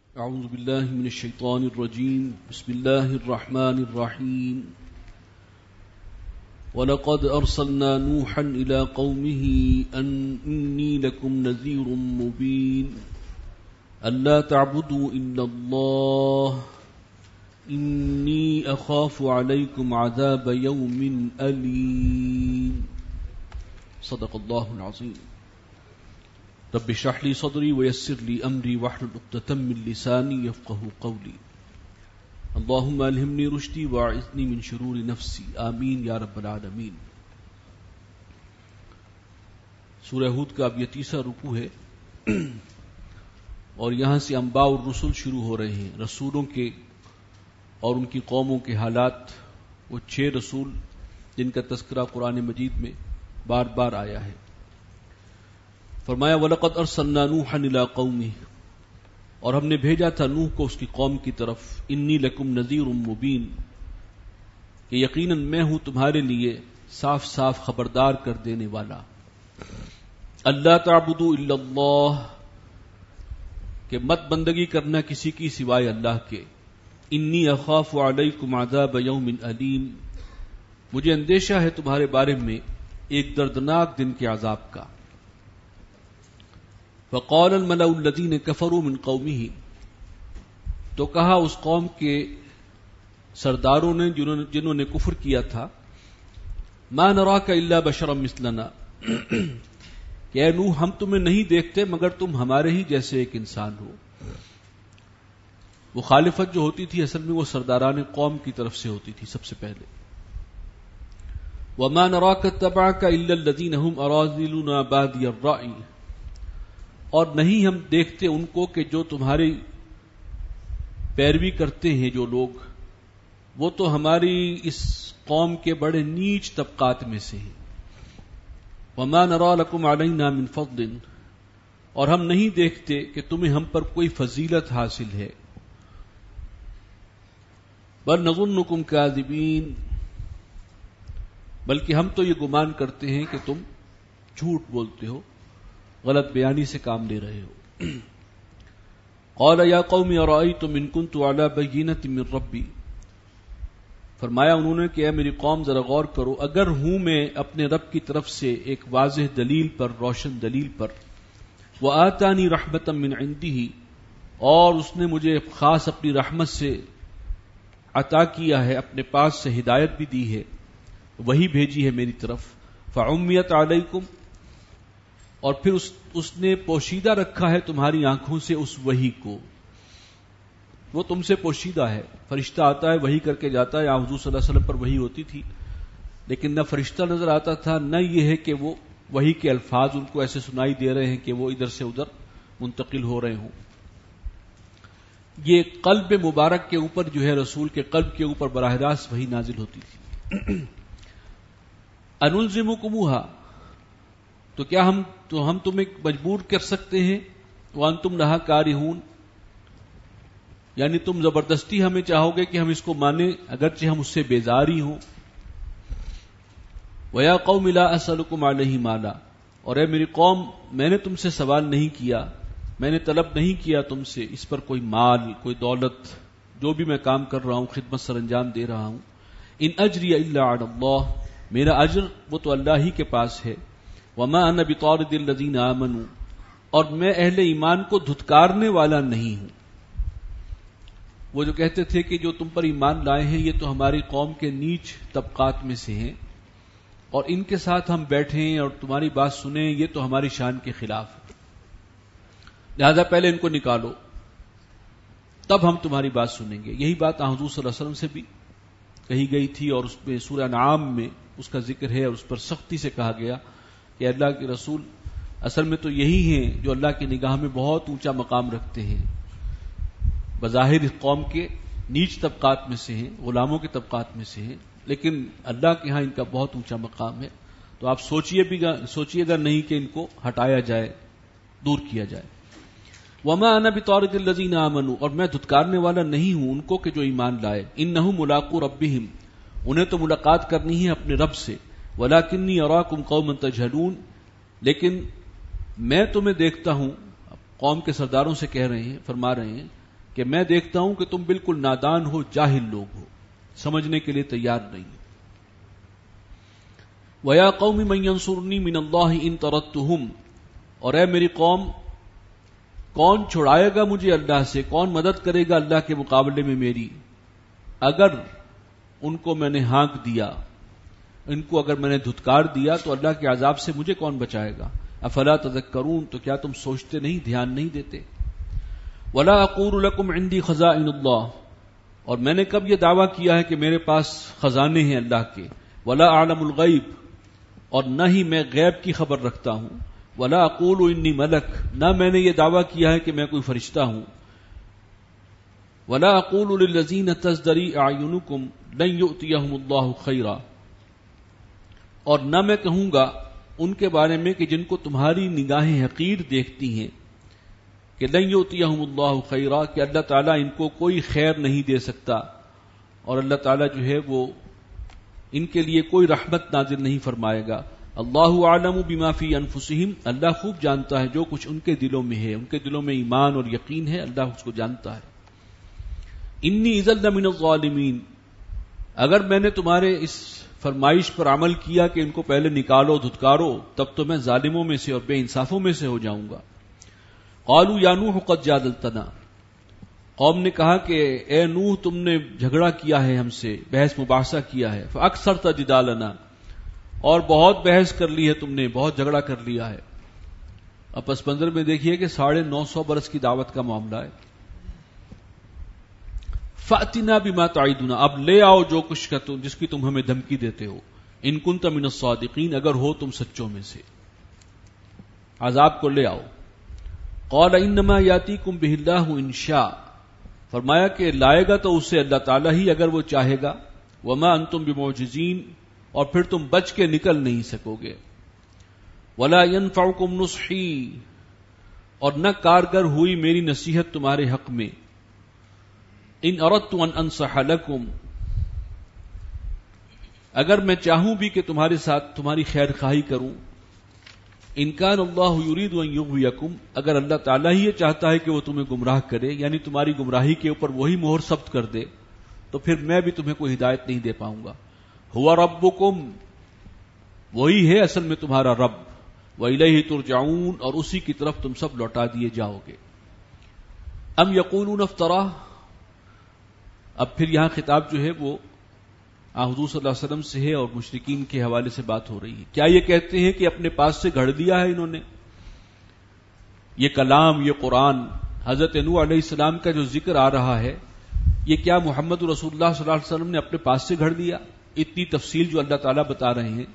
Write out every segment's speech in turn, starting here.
اعوذ باللہ من الشیطان الرجیم بسم اللہ الرحمن الرحیم وَلَقَدْ أَرْسَلْنَا نُوحًا إِلَىٰ قَوْمِهِ أَنِّي لَكُمْ نَذِيرٌ مُّبِينٌ أَلَّا تَعْبُدُوا إِلَّا اللَّهَ إِنِّي أَخَافُ عَلَيْكُمْ عَذَابَ يَوْمٍ أَلِيمٍ صدق اللہ العظیم. رب اشرح لي صدری ويسر لي امری واحلل عقدۃ من لسانی یفقهوا قولی. اللهم الہمنی رشدی واعذنی من شرور نفسی آمین یا رب العالمین. سورہ ہود کا اب یہ تیسرا رکوع ہے اور یہاں سے انباء الرسل شروع ہو رہے ہیں، رسولوں کے اور ان کی قوموں کے حالات. وہ 6 رسول جن کا تذکرہ قرآن مجید میں بار بار آیا ہے. فرمایا وَلَقَدْ أَرْسَلْنَا نُوحًا إِلَىٰ قَوْمِهِ، اور ہم نے بھیجا تھا نوح کو اس کی قوم کی طرف. انی لکم نذیر مبین، کہ یقیناً میں ہوں تمہارے لیے صاف صاف خبردار کر دینے والا. اللہ تعبدوا الا اللہ، کہ مت بندگی کرنا کسی کی سوائے اللہ کے. انی اخاف علیکم عذاب یوم علیم، مجھے اندیشہ ہے تمہارے بارے میں ایک دردناک دن کے عذاب کا. فقال الملأ الذين كفروا من قومه، تو کہا اس قوم کے سرداروں نے جنہوں نے کفر کیا تھا، ما نراك الا بشرا مثلنا، کہ اے نوح ہم تمہیں نہیں دیکھتے مگر تم ہمارے ہی جیسے ایک انسان ہو. مخالفت جو ہوتی تھی اصل میں وہ سرداران قوم کی طرف سے ہوتی تھی سب سے پہلے. وما نراك اتبعك الا الذين هم اراذلنا بادي الرأي، اور نہیں ہم دیکھتے ان کو کہ جو تمہاری پیروی کرتے ہیں جو لوگ، وہ تو ہماری اس قوم کے بڑے نیچ طبقات میں سے ہیں. وما نرى لكم علينا من فضل، اور ہم نہیں دیکھتے کہ تمہیں ہم پر کوئی فضیلت حاصل ہے. بل نظنكم كاذبين، بلکہ ہم تو یہ گمان کرتے ہیں کہ تم جھوٹ بولتے ہو، غلط بیانی سے کام لے رہے ہو. قال یا قوم ارأیتم ان کنت علی بینۃ من ربی، فرمایا انہوں نے کہ اے میری قوم ذرا غور کرو، اگر ہوں میں اپنے رب کی طرف سے ایک واضح دلیل پر، روشن دلیل پر. وآتانی رحمۃ من عنده، اور اس نے مجھے خاص اپنی رحمت سے عطا کیا ہے، اپنے پاس سے ہدایت بھی دی ہے، وہی بھیجی ہے میری طرف. فعمیت علیکم، اور پھر اس نے پوشیدہ رکھا ہے تمہاری آنکھوں سے اس وحی کو. وہ تم سے پوشیدہ ہے، فرشتہ آتا ہے وحی کر کے جاتا ہے. یا حضور صلی اللہ علیہ وسلم پر وحی ہوتی تھی لیکن نہ فرشتہ نظر آتا تھا، نہ یہ ہے کہ وہ وحی کے الفاظ ان کو ایسے سنائی دے رہے ہیں کہ وہ ادھر سے ادھر منتقل ہو رہے ہوں. یہ قلب مبارک کے اوپر جو ہے رسول کے قلب کے اوپر براہ راست وحی نازل ہوتی تھی. انلزمکموہا، تو کیا ہم تمہیں مجبور کر سکتے ہیں. وانتم لہا کارہون، یعنی تم زبردستی ہمیں چاہو گے کہ ہم اس کو مانیں اگرچہ ہم اس سے بیزار ہی ہوں. ویا قوم لا اسألکم علیہ مالا، اور اے میری قوم میں نے تم سے سوال نہیں کیا، میں نے طلب نہیں کیا تم سے اس پر کوئی مال، کوئی دولت. جو بھی میں کام کر رہا ہوں، خدمت سر انجام دے رہا ہوں. ان اجری الا علی اللہ، میرا اجر وہ تو اللہ ہی کے پاس ہے. وما انا بطارد الذین آمنوا، اور میں اہل ایمان کو دھتکارنے والا نہیں ہوں. وہ جو کہتے تھے کہ جو تم پر ایمان لائے ہیں یہ تو ہماری قوم کے نیچ طبقات میں سے ہیں اور ان کے ساتھ ہم بیٹھیں اور تمہاری بات سنیں، یہ تو ہماری شان کے خلاف ہے. لہذا پہلے ان کو نکالو تب ہم تمہاری بات سنیں گے. یہی بات حضور صلی اللہ علیہ وسلم سے بھی کہی گئی تھی اور اس میں سورہ انعام میں اس کا ذکر ہے اور اس پر سختی سے کہا گیا کہ اللہ کے رسول اصل میں تو یہی ہیں جو اللہ کی نگاہ میں بہت اونچا مقام رکھتے ہیں. بظاہر اس قوم کے نیچ طبقات میں سے ہیں، غلاموں کے طبقات میں سے ہیں، لیکن اللہ کے ہاں ان کا بہت اونچا مقام ہے. تو آپ سوچئے گا نہیں کہ ان کو ہٹایا جائے، دور کیا جائے. وما انا بطارد الذین آمنوا، اور میں دھتکارنے والا نہیں ہوں ان کو کہ جو ایمان لائے. انہم ملاقو ربہم، انہیں تو ملاقات کرنی ہے اپنے رب سے. وَلَكِنِّي أَرَاكُمْ قَوْمًا تَجْهَلُونَ، لیکن میں تمہیں دیکھتا ہوں، قوم کے سرداروں سے کہہ رہے ہیں، فرما رہے ہیں کہ میں دیکھتا ہوں کہ تم بالکل نادان ہو، جاہل لوگ ہو، سمجھنے کے لیے تیار نہیں۔ وَيَا قَوْمِ مَنْ يَنْصُرُنِي مِنَ اللَّهِ إِن طَرَدتُّهُمْ، اور اے میری قوم، کون چھڑائے گا مجھے اللہ سے، کون مدد کرے گا اللہ کے مقابلے میں میری، اگر ان کو میں نے ہانک دیا، ان کو اگر میں نے دھتکار دیا تو اللہ کے عذاب سے مجھے کون بچائے گا۔ افلا تذکرون، تو کیا تم سوچتے نہیں، دھیان نہیں دیتے۔ ولا اقول لکم عندی خزائن اللہ، اور میں نے کب یہ دعویٰ کیا ہے کہ میرے پاس خزانے ہیں اللہ کے۔ ولا اعلم الغیب، اور نہ ہی میں غیب کی خبر رکھتا ہوں۔ ولا اقول انی ملک، نہ میں نے یہ دعویٰ کیا ہے کہ میں کوئی فرشتہ ہوں۔ ولا اقول للذین تزدری اعینکم لن یؤتیہم اللہ خیرا، اور نہ میں کہوں گا ان کے بارے میں کہ جن کو تمہاری نگاہیں حقیر دیکھتی ہیں کہ لن یؤتیہم اللہ خیرا، کہ اللہ تعالیٰ ان کو کوئی خیر نہیں دے سکتا، اور اللہ تعالیٰ جو ہے وہ ان کے لیے کوئی رحمت نازل نہیں فرمائے گا۔ اللہ اعلم بما فی انفسہم، اللہ خوب جانتا ہے جو کچھ ان کے دلوں میں ہے، ان کے دلوں میں ایمان اور یقین ہے، اللہ اس کو جانتا ہے۔ انی اذا لمن الظالمین، اگر میں نے تمہارے اس فرمائش پر عمل کیا کہ ان کو پہلے نکالو دھتکارو، تب تو میں ظالموں میں سے اور بے انصافوں میں سے ہو جاؤں گا۔ قالوا یا نوح قد جادلتنا، قوم نے کہا کہ اے نوح تم نے جھگڑا کیا ہے ہم سے، بحث مباحثہ کیا ہے، فاکثرت جدالنا، اور بہت بحث کر لی ہے تم نے، بہت جھگڑا کر لیا ہے۔ اب پس منظر میں دیکھیے کہ 950 برس کی دعوت کا معاملہ ہے۔ فَأْتِنَا بِمَا تَعِدُنَا، اب لے آؤ جو کچھ کا جس کی تم ہمیں دھمکی دیتے ہو، ان كنت من الصادقین، اگر ہو تم سچوں میں سے، عذاب کو لے آؤ۔ قال انما یاتیکم بہ اللہ ان شاء، فرمایا کہ لائے گا تو اسے اللہ تعالیٰ ہی اگر وہ چاہے گا۔ وما انتم بمعجزین، اور پھر تم بچ کے نکل نہیں سکو گے۔ ولا ينفعکم نصحی، اور نہ کارگر ہوئی میری نصیحت تمہارے حق میں۔ ان اردت ان انصح لکم، اگر میں چاہوں بھی کہ تمہارے ساتھ تمہاری خیر خواہی کروں۔ ان کان اللہ یرید ان یغویکم، اگر اللہ تعالیٰ ہی یہ چاہتا ہے کہ وہ تمہیں گمراہ کرے، یعنی تمہاری گمراہی کے اوپر وہی مہر ثبت کر دے، تو پھر میں بھی تمہیں کوئی ہدایت نہیں دے پاؤں گا۔ ہوا ربکم، وہی ہے اصل میں تمہارا رب، وإلیہ ترجعون، اور اسی کی طرف تم سب لوٹا دیے جاؤ گے۔ ام یقولون افترا، اب پھر یہاں خطاب جو ہے وہ حضور صلی اللہ علیہ وسلم سے ہے اور مشرکین کے حوالے سے بات ہو رہی ہے۔ کیا یہ کہتے ہیں کہ اپنے پاس سے گھڑ دیا ہے انہوں نے یہ کلام، یہ قرآن، حضرت نوح علیہ السلام کا جو ذکر آ رہا ہے، یہ کیا محمد رسول اللہ صلی اللہ علیہ وسلم نے اپنے پاس سے گھڑ دیا؟ اتنی تفصیل جو اللہ تعالیٰ بتا رہے ہیں۔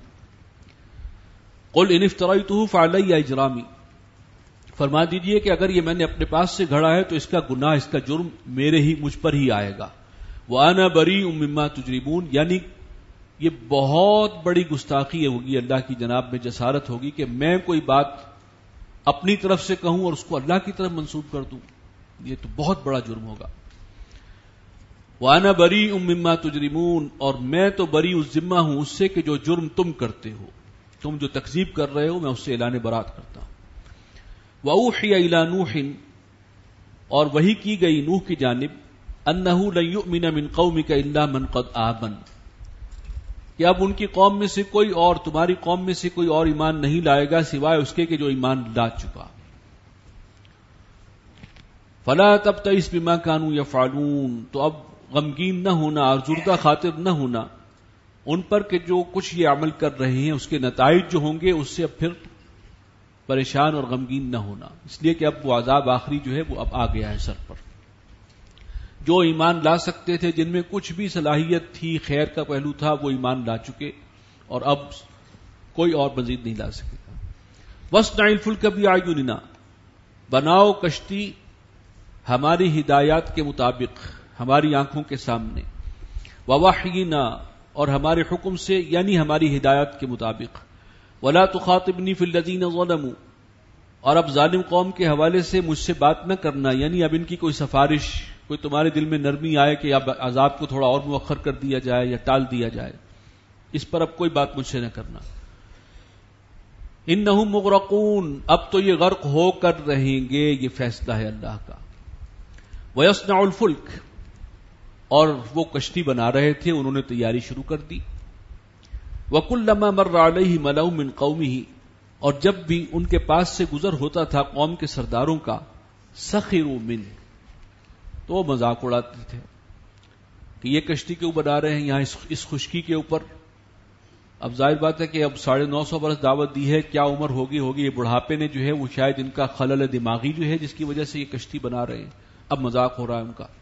قل ان افتریتہ فعلی اجرامی، فرما دیجئے کہ اگر یہ میں نے اپنے پاس سے گھڑا ہے تو اس کا گناہ، اس کا جرم مجھ پر ہی آئے گا۔ وَأَنَا بَرِيءٌ مِّمَّا تُجْرِمُونَ، یعنی یہ بہت بڑی گستاخی ہوگی، اللہ کی جناب میں جسارت ہوگی کہ میں کوئی بات اپنی طرف سے کہوں اور اس کو اللہ کی طرف منسوب کر دوں، یہ تو بہت بڑا جرم ہوگا۔ وَأَنَا بَرِيءٌ مِّمَّا تُجْرِمُونَ، اور میں تو بری الذمہ ہوں اس سے کہ جو جرم تم کرتے ہو، تم جو تکذیب کر رہے ہو، میں اس سے اعلان برات کرتا ہوں۔ وَأُوحِيَ إِلَى نُوحٍ، اور وحی کی گئی نوح کی جانب، انہ لن یؤمن من قومک الا من قد آمن، کہ اب ان کی قوم میں سے کوئی اور، تمہاری قوم میں سے کوئی اور ایمان نہیں لائے گا سوائے اس کے کہ جو ایمان لا چکا۔ فلا تبتئس بما كانوا يفعلون، تو اب غمگین نہ ہونا اور زردہ خاطر نہ ہونا ان پر کہ جو کچھ یہ عمل کر رہے ہیں اس کے نتائج جو ہوں گے اس سے اب پھر پریشان اور غمگین نہ ہونا، اس لیے کہ اب وہ عذاب آخری جو ہے وہ اب آ گیا ہے سر پر۔ جو ایمان لا سکتے تھے، جن میں کچھ بھی صلاحیت تھی، خیر کا پہلو تھا، وہ ایمان لا چکے، اور اب کوئی اور مزید نہیں لا سکے گا۔ وَاصْنَعِ الْفُلْكَ بِأَعْيُنِنَا، بناؤ کشتی ہماری ہدایات کے مطابق، ہماری آنکھوں کے سامنے، وَوَحْيِنَا، اور ہمارے حکم سے یعنی ہماری ہدایات کے مطابق، وَلَا تُخَاطِبْنِي فِي الَّذِينَ ظَلَمُوا، اور اب ظالم قوم کے حوالے سے مجھ سے بات نہ کرنا، یعنی اب ان کی کوئی سفارش، کوئی تمہارے دل میں نرمی آئے کہ اب عذاب کو تھوڑا اور مؤخر کر دیا جائے یا ٹال دیا جائے، اس پر اب کوئی بات مجھ سے نہ کرنا۔ انہم مغرقون، اب تو یہ غرق ہو کر رہیں گے، یہ فیصلہ ہے اللہ کا۔ وَيَصْنَعُ الْفُلْكَ، اور وہ کشتی بنا رہے تھے، انہوں نے تیاری شروع کر دی. وَكُلَّمَا مَرَّ عَلَيْهِ مَلَأٌ مِّن قَوْمِهِ، اور جب بھی ان کے پاس سے گزر ہوتا تھا قوم کے سرداروں کا، سَخِرُوا مِنْهُ، تو وہ مذاق اڑاتے تھے کہ یہ کشتی کیوں بنا رہے ہیں یہاں اس خشکی کے اوپر. اب ظاہر بات ہے کہ اب 950 برس دعوت دی ہے، کیا عمر ہوگی یہ بڑھاپے نے جو ہے وہ شاید ان کا خلل دماغی جو ہے جس کی وجہ سے یہ کشتی بنا رہے ہیں، اب مذاق ہو رہا ہے ان کا.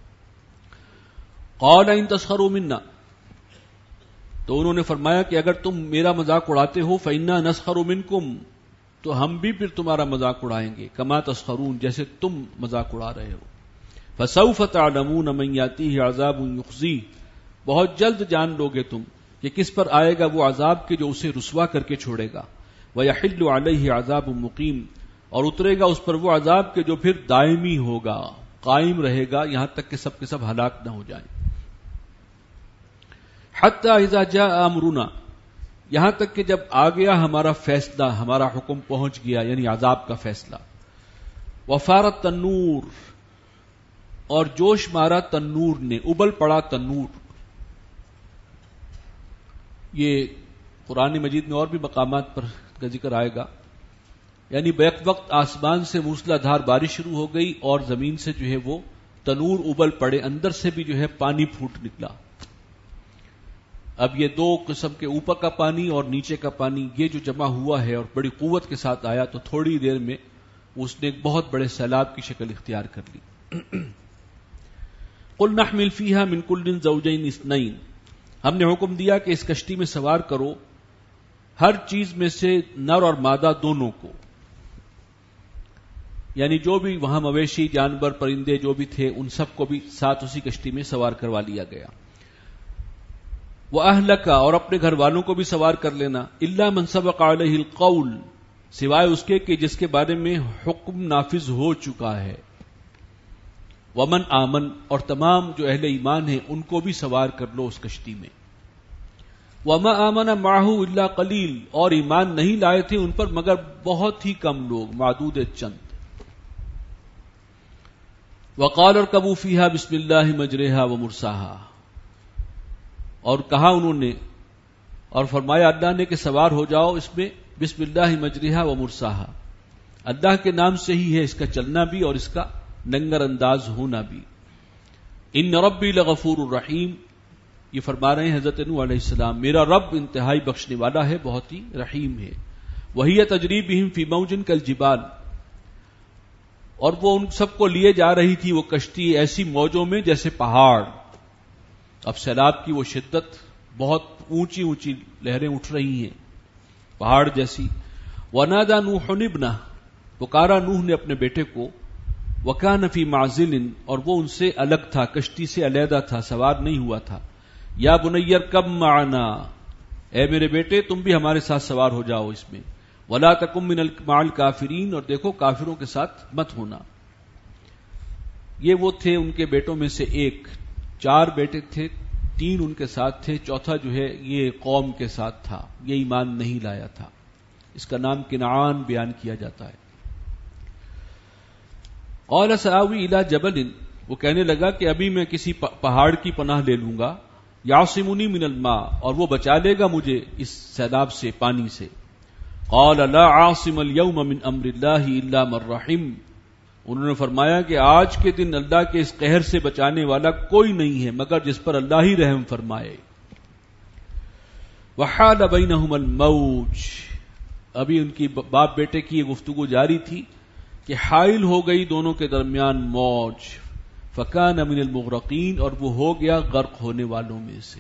قال ان تسخروا منا، تو انہوں نے فرمایا کہ اگر تم میرا مذاق اڑاتے ہو فإنا نسخر منکم، تو ہم بھی پھر تمہارا مذاق اڑائیں گے، کما تسخرون، جیسے تم مذاق اڑا رہے ہو. فسوف تعلمون من یاتیہ عذاب یخزیہ، بہت جلد جان لوگے تم کہ کس پر آئے گا وہ عذاب کہ جو اسے رسوا کر کے چھوڑے گا. ویحل علیہ عذاب مقیم، اور اترے گا اس پر وہ عذاب کہ جو پھر دائمی ہوگا، قائم رہے گا یہاں تک کہ سب کے سب ہلاک نہ ہو جائیں. حتی اذا جاء امرنا، یہاں تک کہ جب آ گیا ہمارا فیصلہ، ہمارا حکم پہنچ گیا، یعنی عذاب کا فیصلہ. وفارت تنور، اور جوش مارا تنور نے، ابل پڑا تنور. یہ قرآن مجید میں اور بھی مقامات پر کا ذکر آئے گا، یعنی بیک وقت آسمان سے موسلا دھار بارش شروع ہو گئی اور زمین سے جو ہے وہ تنور ابل پڑے، اندر سے بھی جو ہے پانی پھوٹ نکلا. اب یہ دو قسم کے، اوپر کا پانی اور نیچے کا پانی، یہ جو جمع ہوا ہے اور بڑی قوت کے ساتھ آیا تو تھوڑی دیر میں اس نے ایک بہت بڑے سیلاب کی شکل اختیار کر لی. قل نحمل فیہا من کل زوجین اثنین، ہم نے حکم دیا کہ اس کشتی میں سوار کرو ہر چیز میں سے نر اور مادہ دونوں کو، یعنی جو بھی وہاں مویشی، جانور، پرندے جو بھی تھے ان سب کو بھی ساتھ اسی کشتی میں سوار کروا لیا گیا. وَأَهْلَكَ، اور اپنے گھر والوں کو بھی سوار کر لینا. إِلَّا مَنْ سَبَقَ عَلَيْهِ الْقَوْلُ، سوائے اس کے کہ جس کے بارے میں حکم نافذ ہو چکا ہے. وَمَنْ آمن، اور تمام جو اہل ایمان ہیں ان کو بھی سوار کر لو اس کشتی میں. وَمَا آمَنَ مَعَهُ إِلَّا قَلِيلٌ، اور ایمان نہیں لائے تھے ان پر مگر بہت ہی کم لوگ، معدود چند. وَقَالَ ارْكَبُوا فِيهَا بِسْمِ اللَّهِ مَجْرَاهَا وَمُرْسَاهَا، اور کہا انہوں نے اور فرمایا اللہ نے کہ سوار ہو جاؤ اس میں بسم اللہ مجریہا و مرساہا، اللہ کے نام سے ہی ہے اس کا چلنا بھی اور اس کا ننگر انداز ہونا بھی. ان ربی لغفور الرحیم، یہ فرما رہے ہیں حضرت نوح علیہ السلام، میرا رب انتہائی بخشنے والا ہے، بہت ہی رحیم ہے. وہی تجری بہم فی موج کالجبال، اور وہ ان سب کو لیے جا رہی تھی وہ کشتی ایسی موجوں میں جیسے پہاڑ. اب سیلاب کی وہ شدت، بہت اونچی اونچی لہریں اٹھ رہی ہیں پہاڑ جیسی. وَنَادَى نُوحٌ ابْنَهُ، پکارا نوح نے اپنے بیٹے کو. وَكَانَ فِي مَعْزِلٍ، اور وہ ان سے الگ تھا، کشتی سے علیحدہ تھا، سوار نہیں ہوا تھا. یا بنی ارکب معنا، اے میرے بیٹے تم بھی ہمارے ساتھ سوار ہو جاؤ اس میں. وَلَا تَكُن مَعَ الْكَافِرِينَ، اور دیکھو کافروں کے ساتھ مت ہونا. یہ وہ تھے ان کے بیٹوں میں سے ایک، 4 بیٹے تھے، 3 ان کے ساتھ تھے، چوتھا جو ہے یہ قوم کے ساتھ تھا، یہ ایمان نہیں لایا تھا. اس کا نام کنعان بیان کیا جاتا ہے. قال سآوی الی جبل، وہ کہنے لگا کہ ابھی میں کسی پہاڑ کی پناہ لے لوں گا. یعصمنی من الماء، اور وہ بچا لے گا مجھے اس سیلاب سے، پانی سے. قال لا عاصم اليوم من امر اللہ الا من رحم، انہوں نے فرمایا کہ آج کے دن اللہ کے اس قہر سے بچانے والا کوئی نہیں ہے مگر جس پر اللہ ہی رحم فرمائے. وحال بینہم الموج، ابھی ان کی باپ بیٹے کی یہ گفتگو جاری تھی کہ حائل ہو گئی دونوں کے درمیان موج. فکان من المغرقین، اور وہ ہو گیا غرق ہونے والوں میں سے.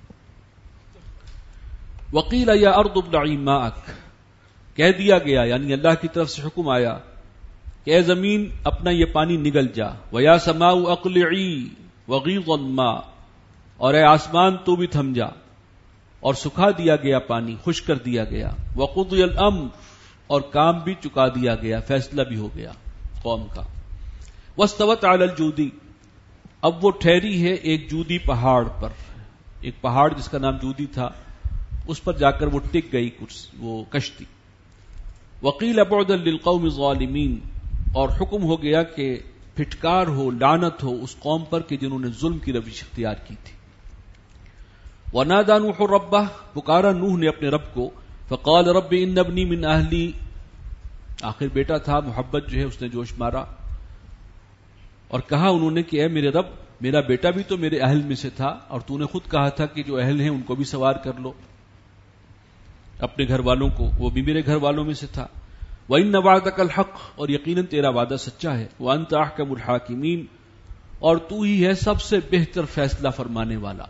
وقیل یا ارض ابلعی ماءک، کہہ دیا گیا یعنی اللہ کی طرف سے حکم آیا کہ اے زمین اپنا یہ پانی نگل جا. وَيَا سَمَاءُ أَقْلِعِي وَغِيضَ الْمَاءُ، اور اے آسمان تو بھی تھم جا. اور سکھا دیا گیا پانی، خشک کر دیا گیا. وَقُضِيَ الْأَمْرُ، اور کام بھی چکا دیا گیا، فیصلہ بھی ہو گیا قوم کا. وَاسْتَوَتْ عَلَى الْجُودِ، اب وہ ٹھہری ہے ایک جودی پہاڑ پر، ایک پہاڑ جس کا نام جودی تھا، اس پر جا کر وہ ٹک گئی وہ کشتی. وَقِيلَ بُعْدًا لِلْقَوْمِ الظَّالِمِينَ، اور حکم ہو گیا کہ پھٹکار ہو، لعنت ہو اس قوم پر کہ جنہوں نے ظلم کی روش اختیار کی تھی۔ وَنَادَى نُوحٌ رَبَّهُ، پکارا نوح نے اپنے رب کو، فَقَالَ رَبِّ إِنَّ ابْنِي مِنْ أَهْلِي، آخر بیٹا تھا، محبت جو ہے اس نے جوش مارا اور کہا انہوں نے کہ اے میرے رب، میرا بیٹا بھی تو میرے اہل میں سے تھا اور تو نے خود کہا تھا کہ جو اہل ہیں ان کو بھی سوار کر لو، اپنے گھر والوں کو، وہ بھی میرے گھر والوں میں سے تھا۔ وَإِنَّ وَعْدَكَ الْحَقُّ، اور یقیناً تیرا وعدہ سچا ہے۔ وَأَنْتَ أَحْكَمُ الْحَاكِمِينَ، اور تو ہی ہے سب سے بہتر فیصلہ فرمانے والا۔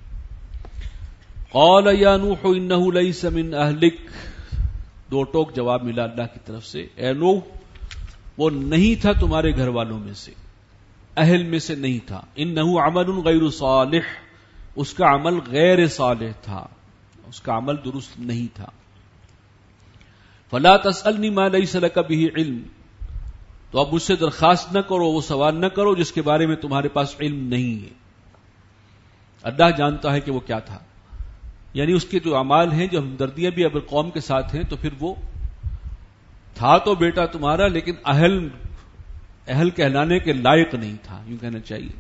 قَالَ يَا نُوحُ إِنَّهُ لَيْسَ مِنْ أَهْلِكَ، دو ٹوک جواب ملا اللہ کی طرف سے، اے نوح وہ نہیں تھا تمہارے گھر والوں میں سے، اہل میں سے نہیں تھا۔ إِنَّهُ عَمَلٌ غَيْرُ صَالِحٍ، اس کا عمل غیر صالح تھا، اس کا عمل درست نہیں تھا۔ فَلَا تَسْأَلْنِي مَا لَيْسَ لَكَ بِهِ عِلْمٌ، تو اب مجھ سے درخواست نہ کرو، وہ سوال نہ کرو جس کے بارے میں تمہارے پاس علم نہیں ہے۔ اللہ جانتا ہے کہ وہ کیا تھا، یعنی اس کے جو اعمال ہیں، جو ہمدردیاں بھی اگر قوم کے ساتھ ہیں تو پھر وہ تھا تو بیٹا تمہارا لیکن اہل کہلانے کے لائق نہیں تھا، یوں کہنا چاہیے۔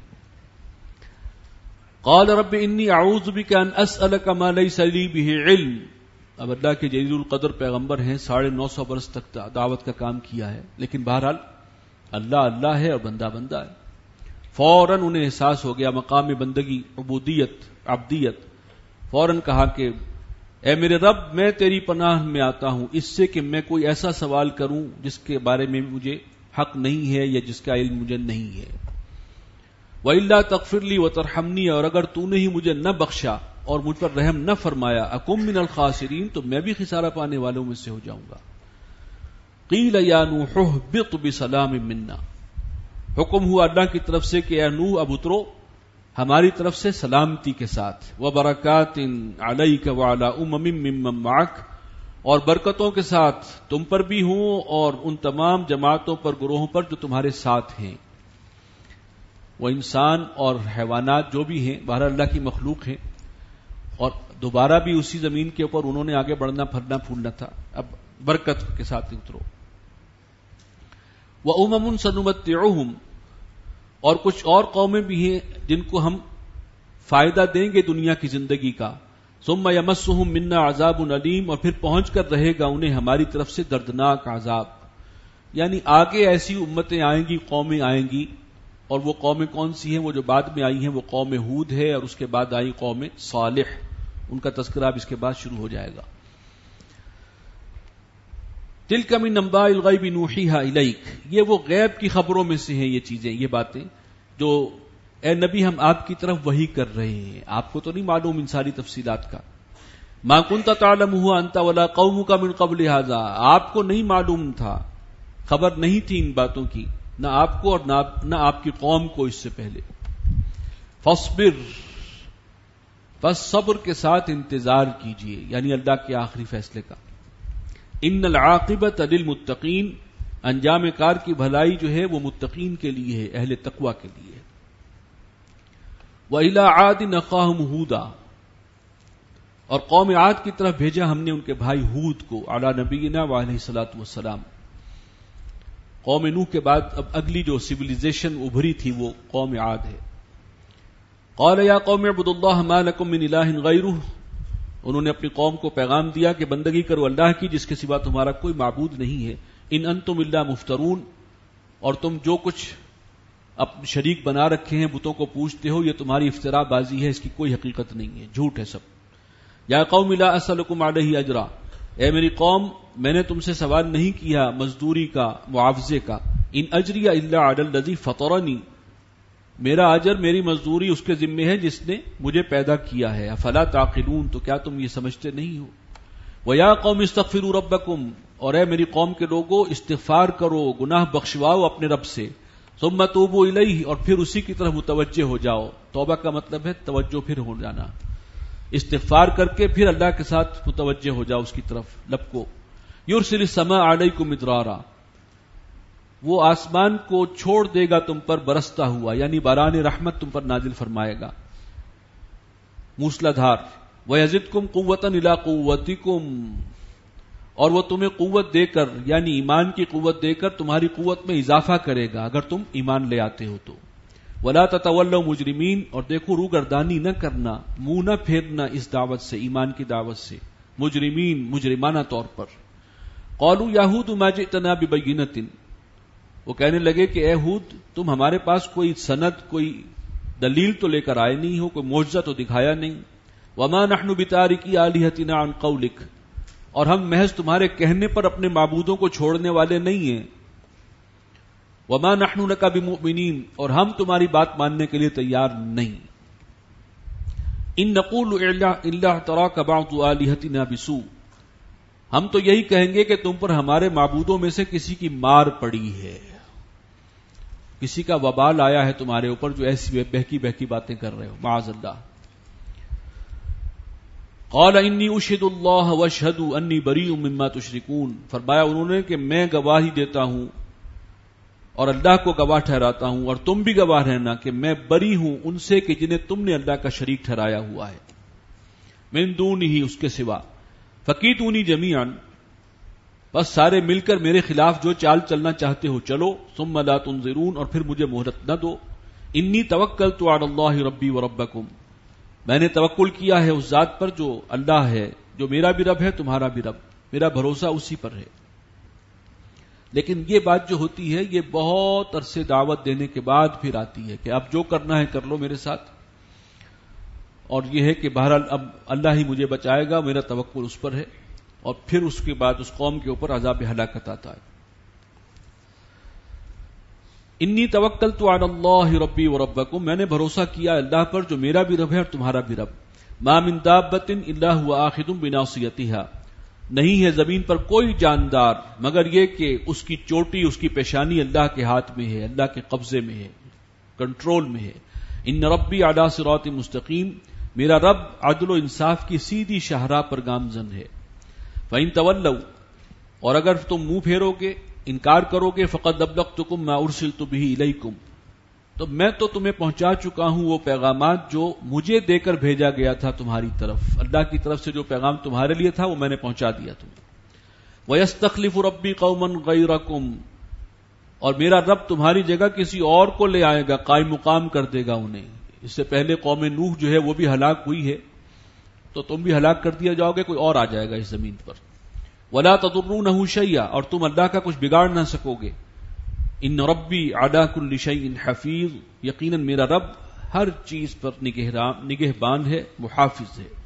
قال رب انی اعوذ بک ان اسألک ما لیس لی بہ علم، اب اللہ کے جلیل القدر پیغمبر ہیں، 950 برس تک دعوت کا کام کیا ہے، لیکن بہرحال اللہ اللہ ہے اور بندہ بندہ ہے۔ فوراً انہیں احساس ہو گیا مقام بندگی، عبودیت، عبدیت، فوراً کہا کہ اے میرے رب میں تیری پناہ میں آتا ہوں اس سے کہ میں کوئی ایسا سوال کروں جس کے بارے میں مجھے حق نہیں ہے یا جس کا علم مجھے نہیں ہے۔ وَإِلَّا تَغْفِرْ لِي وَتَرْحَمْنِي، اور اگر تو نے ہی مجھے نہ بخشا اور مجھ پر رحم نہ فرمایا، اکم من الخاسرین، تو میں بھی خسارہ پانے والوں میں سے ہو جاؤں گا۔ قیل یا نوح اہبط بسلام منا، حکم ہوا اللہ کی طرف سے کہ اے نوح اب اترو ہماری طرف سے سلامتی کے ساتھ، وبرکات علیک وعلی امم ممن معک، اور برکتوں کے ساتھ تم پر بھی ہوں اور ان تمام جماعتوں پر، گروہوں پر جو تمہارے ساتھ ہیں۔ وہ انسان اور حیوانات جو بھی ہیں بہرحال اللہ کی مخلوق ہیں، اور دوبارہ بھی اسی زمین کے اوپر انہوں نے آگے بڑھنا پھرنا پھولنا تھا، اب برکت کے ساتھ اترو۔ وَأُمَمٌ سَنُمَتِّعُهُمْ، اور کچھ اور قومیں بھی ہیں جن کو ہم فائدہ دیں گے دنیا کی زندگی کا، ثُمَّ يَمَسُّهُم مِنَّا عَذَابٌ أَلِيمٌ، اور پھر پہنچ کر رہے گا انہیں ہماری طرف سے دردناک عذاب، یعنی آگے ایسی امتیں آئیں گی، قومیں آئیں گی، اور وہ قومیں کون سی ہیں؟ وہ جو بعد میں آئی ہیں وہ قوم ہود ہے، اور اس کے بعد آئی قوم صالح، ان کا تذکرہ اب اس کے بعد شروع ہو جائے گا۔ تِلْکَ مِنْ أَنْبَاءِ الْغَیْبِ نُوحِیہَا إِلَیْکَ، یہ وہ غیب کی خبروں میں سے ہیں یہ چیزیں، یہ باتیں جو اے نبی ہم آپ کی طرف وحی کر رہے ہیں، آپ کو تو نہیں معلوم ان ساری تفصیلات کا۔ مَا كُنْتَ تَعْلَمُهُ أَنْتَ وَلَا قَوْمُكَ مِنْ قَبْلِ هَذَا، آپ کو نہیں معلوم تھا، خبر نہیں تھی ان باتوں کی، نہ آپ کو اور نہ آپ کی قوم کو اس سے پہلے۔ فَاصْبِرْ، بس صبر کے ساتھ انتظار کیجئے، یعنی اللہ کے آخری فیصلے کا۔ ان العاقبۃ للمتقین، انجام کار کی بھلائی جو ہے وہ متقین کے لیے ہے، اہل تقوی کے لیے۔ وَإِلَىٰ عَادٍ أَخَاهُمْ هُودًا، اور قوم عاد کی طرف بھیجا ہم نے ان کے بھائی ہود کو، علی نبینا وعلیہ الصلوۃ والسلام۔ قوم نوح کے بعد اب اگلی جو سویلائزیشن ابھری تھی وہ قوم عاد ہے۔ قال یا قوم اعبدوا اللہ ما لکم من الہ غیرہ، انہوں نے اپنی قوم کو پیغام دیا کہ بندگی کرو اللہ کی جس کے سوا تمہارا کوئی معبود نہیں ہے۔ ان انتم الا مفترون، اور تم جو کچھ اپنے شریک بنا رکھے ہیں بتوں کو پوجتے ہو یہ تمہاری افتراء بازی ہے، اس کی کوئی حقیقت نہیں ہے، جھوٹ ہے سب۔ یا قوم لا اسألکم علیہ اجرا، اے میری قوم میں نے تم سے سوال نہیں کیا مزدوری کا، معاوضے کا۔ ان اجری الا علی الذی فطرنی، میرا اجر میری مزدوری اس کے ذمے ہے جس نے مجھے پیدا کیا ہے۔ افلا تعقلون، تو کیا تم یہ سمجھتے نہیں ہو؟ وَيَا قَوْمِ اسْتَغْفِرُوا رَبَّكُمْ، اور اے میری قوم کے لوگوں استغفار کرو، گناہ بخشواؤ اپنے رب سے۔ ثُمَّ تُوبُوا إِلَيْهِ، اور پھر اسی کی طرف متوجہ ہو جاؤ۔ توبہ کا مطلب ہے توجہ پھر ہو جانا، استغفار کر کے پھر اللہ کے ساتھ متوجہ ہو جاؤ اس کی طرف، لب کو۔ يُرْسِلِ السَّمَاءَ عَلَيْكُمْ مِدْرَارًا، وہ آسمان کو چھوڑ دے گا تم پر برستا ہوا، یعنی باران رحمت تم پر نازل فرمائے گا موسلا دھار۔ وَيَزِدْكُمْ قُوَّةً إِلَىٰ قُوَّتِكُمْ، اور وہ تمہیں قوت دے کر یعنی ایمان کی قوت دے کر تمہاری قوت میں اضافہ کرے گا اگر تم ایمان لے آتے ہو تو. ولا تتولوا مجرمین، اور دیکھو روگردانی نہ کرنا، منہ نہ پھیرنا اس دعوت سے، ایمان کی دعوت سے، مجرمین مجرمانہ طور پر. قالوا یا ہود ما جئتنا ببینۃ، وہ کہنے لگے کہ اے ہود تم ہمارے پاس کوئی سند، کوئی دلیل تو لے کر آئے نہیں ہو، کوئی معجزہ تو دکھایا نہیں. وما نحن بتارکی آلہتنا عن قولک، اور ہم محض تمہارے کہنے پر اپنے معبودوں کو چھوڑنے والے نہیں ہیں. وما نحن لک بمؤمنین، اور ہم تمہاری بات ماننے کے لیے تیار نہیں. ان نقول الا اعتراک بعض آلہتنا بسوء، ہم تو یہی کہیں گے کہ تم پر ہمارے معبودوں میں سے کسی کی مار پڑی ہے، کسی کا وبال آیا ہے تمہارے اوپر جو ایسی بہکی بہکی باتیں کر رہے ہو، معاذ اللہ. قال انی اشہد اللہ واشہد انی بریء مما تشرکون، فرمایا انہوں نے کہ میں گواہی دیتا ہوں اور اللہ کو گواہ ٹھہراتا ہوں، اور تم بھی گواہ رہنا کہ میں بری ہوں ان سے کہ جنہیں تم نے اللہ کا شریک ٹھہرایا ہوا ہے، من دونہ، اس کے سوا. فکیدونی جمیعا، بس سارے مل کر میرے خلاف جو چال چلنا چاہتے ہو چلو. ثم لا تنظرون، اور پھر مجھے مہلت نہ دو. انی توکلت علی اللہ ربی وربکم، میں نے توکل کیا ہے اس ذات پر جو اللہ ہے، جو میرا بھی رب ہے تمہارا بھی رب، میرا بھروسہ اسی پر ہے. لیکن یہ بات جو ہوتی ہے یہ بہت عرصے دعوت دینے کے بعد پھر آتی ہے کہ اب جو کرنا ہے کر لو میرے ساتھ، اور یہ ہے کہ بہرحال اب اللہ ہی مجھے بچائے گا، میرا توکل اس پر ہے. اور پھر اس کے بعد اس قوم کے اوپر عذاب ہلاکت آتا ہے. انی توکلت علی اللہ ربی وربکم، میں نے بھروسہ کیا اللہ پر جو میرا بھی رب ہے اور تمہارا بھی رب. ما من دابۃ الا هو آخذ بناصیتها، نہیں ہے زمین پر کوئی جاندار مگر یہ کہ اس کی چوٹی، اس کی پیشانی اللہ کے ہاتھ میں ہے، اللہ کے قبضے میں ہے، کنٹرول میں ہے. ان ربی علی صراط مستقیم، میرا رب عدل و انصاف کی سیدھی شاہراہ پر گامزن ہے. فإن تولوا، اور اگر تم منہ پھیرو گے، انکار کرو گے، فقد ابلغتکم ما ارسلت به الیکم، تو میں تو تمہیں پہنچا چکا ہوں وہ پیغامات جو مجھے دے کر بھیجا گیا تھا تمہاری طرف، اللہ کی طرف سے جو پیغام تمہارے لیے تھا وہ میں نے پہنچا دیا تمہیں. وَيَسْتَخْلِفُ رَبِّي قَوْمًا غَيْرَكُمْ، اور میرا رب تمہاری جگہ کسی اور کو لے آئے گا، قائم مقام کر دے گا انہیں. اس سے پہلے قوم نوح جو ہے وہ بھی ہلاک ہوئی ہے، تو تم بھی ہلاک کر دیا جاؤ گے، کوئی اور آ جائے گا اس زمین پر. وَلَا تَضُرُّونَهُ شَيْئًا، اور تم اللہ کا کچھ بگاڑ نہ سکو گے. ان ربی علی کل شیء حفیظ، یقیناً میرا رب ہر چیز پر نگہبان ہے، محافظ ہے.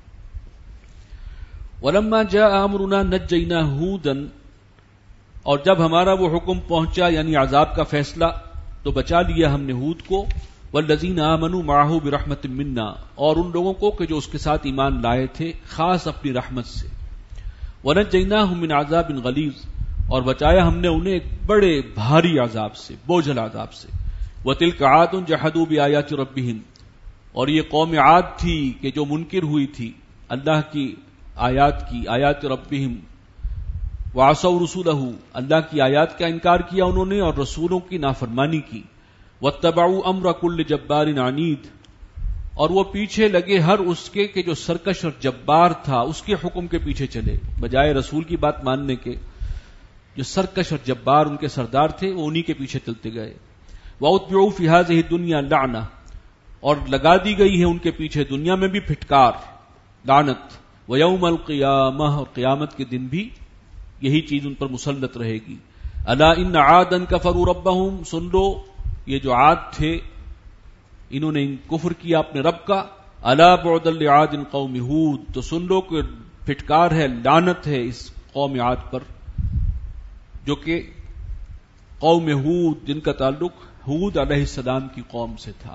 ولما جاء امرنا نجینا ہودا، اور جب ہمارا وہ حکم پہنچا یعنی عذاب کا فیصلہ تو بچا لیا ہم نے ہود کو. والذین آمنوا معه برحمت منا، اور ان لوگوں کو کہ جو اس کے ساتھ ایمان لائے تھے خاص اپنی رحمت سے. ونجیناہم من عذاب غلیظ، اور بچایا ہم نے انہیں ایک بڑے بھاری عذاب سے، بوجھل عذاب سے. وَتِلْكَ عَادٌ جَحَدُوا بِآيَاتِ رَبِّهِمْ، اور یہ قوم عاد تھی کہ جو منکر ہوئی تھی اللہ کی آیات کی، آیات ربہم. وَعَصَوْا رُسُولَهُ، اللہ کی آیات کا انکار کیا انہوں نے اور رسولوں کی نافرمانی کی. وَاتَّبَعُوا أَمْرَ كُلِّ جَبَّارٍ عَنِيدٍ، اور وہ پیچھے لگے ہر اس کے کہ جو سرکش اور جبار تھا، اس کے حکم کے پیچھے چلے بجائے رسول کی بات ماننے کے. جو سرکش اور جبار ان کے سردار تھے وہ انہی کے پیچھے چلتے گئے. وَأُتْبِعُوا فِي هَذِهِ الدُّنْيَا لَعْنَةً، اور لگا دی گئی ہے ان کے پیچھے دنیا میں بھی پھٹکار، لعنت. وَيَوْمَ الْقِيَامَةِ، اور قیامت کے دن بھی یہی چیز ان پر مسلط رہے گی. أَلَا إِنَّ عَادًا كَفَرُوا رَبَّهُمْ، سن لو یہ جو عاد تھے انہوں نے کفر کیا اپنے رب کا. أَلَا بُعْدًا لِعَادٍ قَوْمِ هُودٍ، تو سن لو کہ پھٹکار ہے، لعنت ہے اس قوم عاد پر جو کہ قوم ہود، جن کا تعلق ہود علیہ السلام کی قوم سے تھا.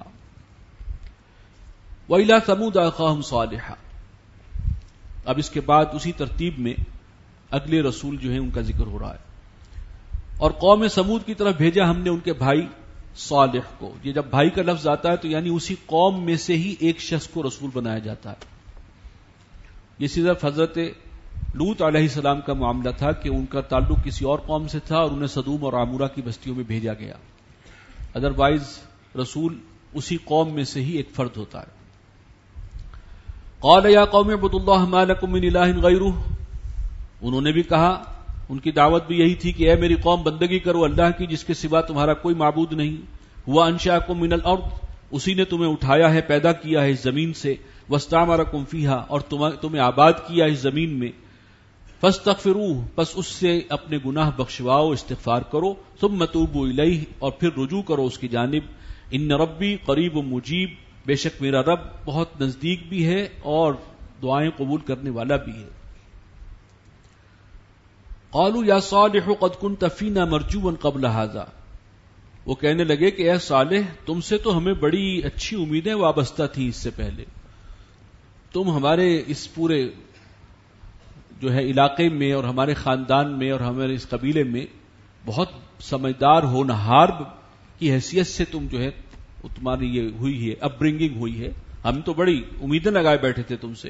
وَإِلَى ثَمُودَ أَخَاهُمْ صَالِحًا، اب اس کے بعد اسی ترتیب میں اگلے رسول جو ہیں ان کا ذکر ہو رہا ہے. اور قوم سمود کی طرف بھیجا ہم نے ان کے بھائی صالح کو. یہ جب بھائی کا لفظ آتا ہے تو یعنی اسی قوم میں سے ہی ایک شخص کو رسول بنایا جاتا ہے. یہ صرف حضرت لوط علیہ السلام کا معاملہ تھا کہ ان کا تعلق کسی اور قوم سے تھا اور انہیں صدوم اور عامورہ کی بستیوں میں بھیجا گیا. ادروائز رسول اسی قوم میں سے ہی ایک فرد ہوتا ہے. قال یا قوم اعبدوا اللہ ما لکم من الہ غیرہ، انہوں نے بھی کہا، ان کی دعوت بھی یہی تھی کہ اے میری قوم بندگی کرو اللہ کی جس کے سوا تمہارا کوئی معبود نہیں. ہوا انشاکم من الارض، اسی نے تمہیں اٹھایا ہے، پیدا کیا ہے اس زمین سے، واستعمرکم فیہا، اور تمہیں آباد کیا اس زمین میں. فاستغفروہ، پس اس سے اپنے گناہ بخشواؤ، استغفار کرو. ثم توبوا الیہ، اور پھر رجوع کرو اس کی جانب. ان ربی قریب مجیب، بے شک میرا رب بہت نزدیک بھی ہے اور دعائیں قبول کرنے والا بھی ہے. قالوا یا صالح قد كنت فینا مرجوا قبل هذا، وہ کہنے لگے کہ اے صالح تم سے تو ہمیں بڑی اچھی امیدیں وابستہ تھیں اس سے پہلے، تم ہمارے اس پورے جو ہے علاقے میں اور ہمارے خاندان میں اور ہمارے اس قبیلے میں بہت سمجھدار ہونہار کی حیثیت سے تم جو ہے تمہاری یہ ہوئی ہے، اپ برنگنگ ہوئی ہے، ہم تو بڑی امیدیں لگائے بیٹھے تھے تم سے.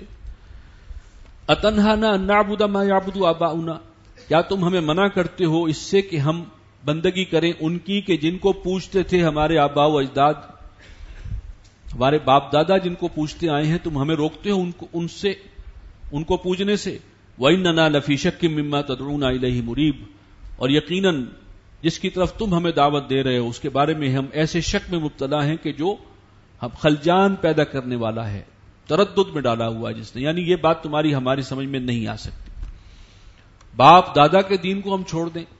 اتنہانا ان نعبد ما یعبد آباؤنا، کیا تم ہمیں منع کرتے ہو اس سے کہ ہم بندگی کریں ان کی کہ جن کو پوجتے تھے ہمارے آباء و اجداد، ہمارے باپ دادا جن کو پوجتے آئے ہیں، تم ہمیں روکتے ہو ان کو پوجنے سے. وَإِنَّنَا لَفِي شَكٍّ مِّمَّا تَدْعُونَا إِلَيْهِ مُرِيبٍ، اور یقیناً جس کی طرف تم ہمیں دعوت دے رہے ہو اس کے بارے میں ہم ایسے شک میں مبتلا ہیں کہ جو ہم خلجان پیدا کرنے والا ہے، تردد میں ڈالا ہوا ہے جس نے، یعنی یہ بات تمہاری ہماری سمجھ میں نہیں آ سکتی، باپ دادا کے دین کو ہم چھوڑ دیں.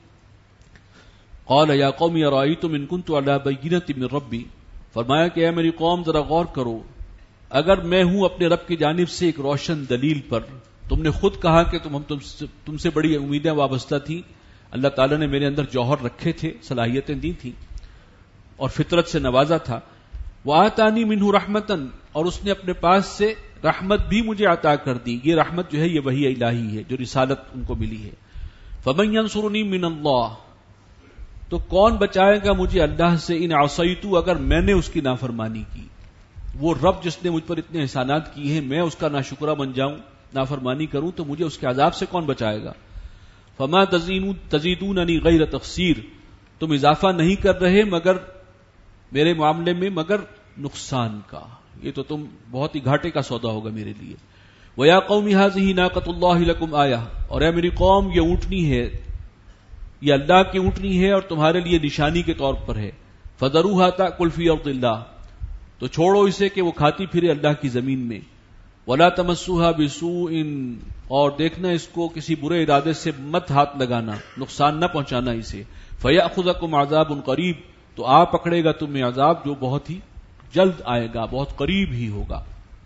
قال یا قوم ارأیتم ان کنت علی بینۃ من ربی، فرمایا کہ اے میری قوم ذرا غور کرو، اگر میں ہوں اپنے رب کی جانب سے ایک روشن دلیل پر. تم نے خود کہا کہ تم سے بڑی امیدیں وابستہ تھیں، اللہ تعالیٰ نے میرے اندر جوہر رکھے تھے، صلاحیتیں دی تھیں اور فطرت سے نوازا تھا. وآتانی منہ رحمتن، اور اس نے اپنے پاس سے رحمت بھی مجھے عطا کر دی. یہ رحمت جو ہے یہ وحی الہی ہے جو رسالت ان کو ملی ہے. فمن ینصرنی من اللہ، تو کون بچائے گا مجھے اللہ سے، ان عصیت، اگر میں نے اس کی نافرمانی کی. وہ رب جس نے مجھ پر اتنے احسانات کیے ہیں میں اس کا ناشکرہ بن جاؤں، نافرمانی کروں تو مجھے اس کے عذاب سے کون بچائے گا. فما تزیدوننی غیر تقصیر، تم اضافہ نہیں کر رہے مگر میرے معاملے میں مگر نقصان کا، یہ تو تم بہت ہی گھاٹے کا سودا ہوگا میرے لیے. وَيَا قَوْمِ هَٰذِهِ نَاقَةُ اللَّهِ لَكُمْ آیَةٌ، اور اے میری قوم یہ اونٹنی ہے، یہ اللہ کی اونٹنی ہے اور تمہارے لیے نشانی کے طور پر ہے. فَذَرُوهَا تَأْكُلْ فِي أَرْضِ اللَّهِ، تو چھوڑو اسے کہ وہ کھاتی پھرے اللہ کی زمین میں. وَلَا تَمَسُّوهَا بِسُوءٍ، اور دیکھنا اس کو کسی برے ارادے سے مت ہاتھ لگانا، نقصان نہ پہنچانا اسے. فَيَأْخُذَكُمْ عَذَابٌ قَرِيبٌ، تو آ پکڑے گا تمہیں عذاب جو بہت ہی جلد آئے گا، بہت قریب ہی ہوگا.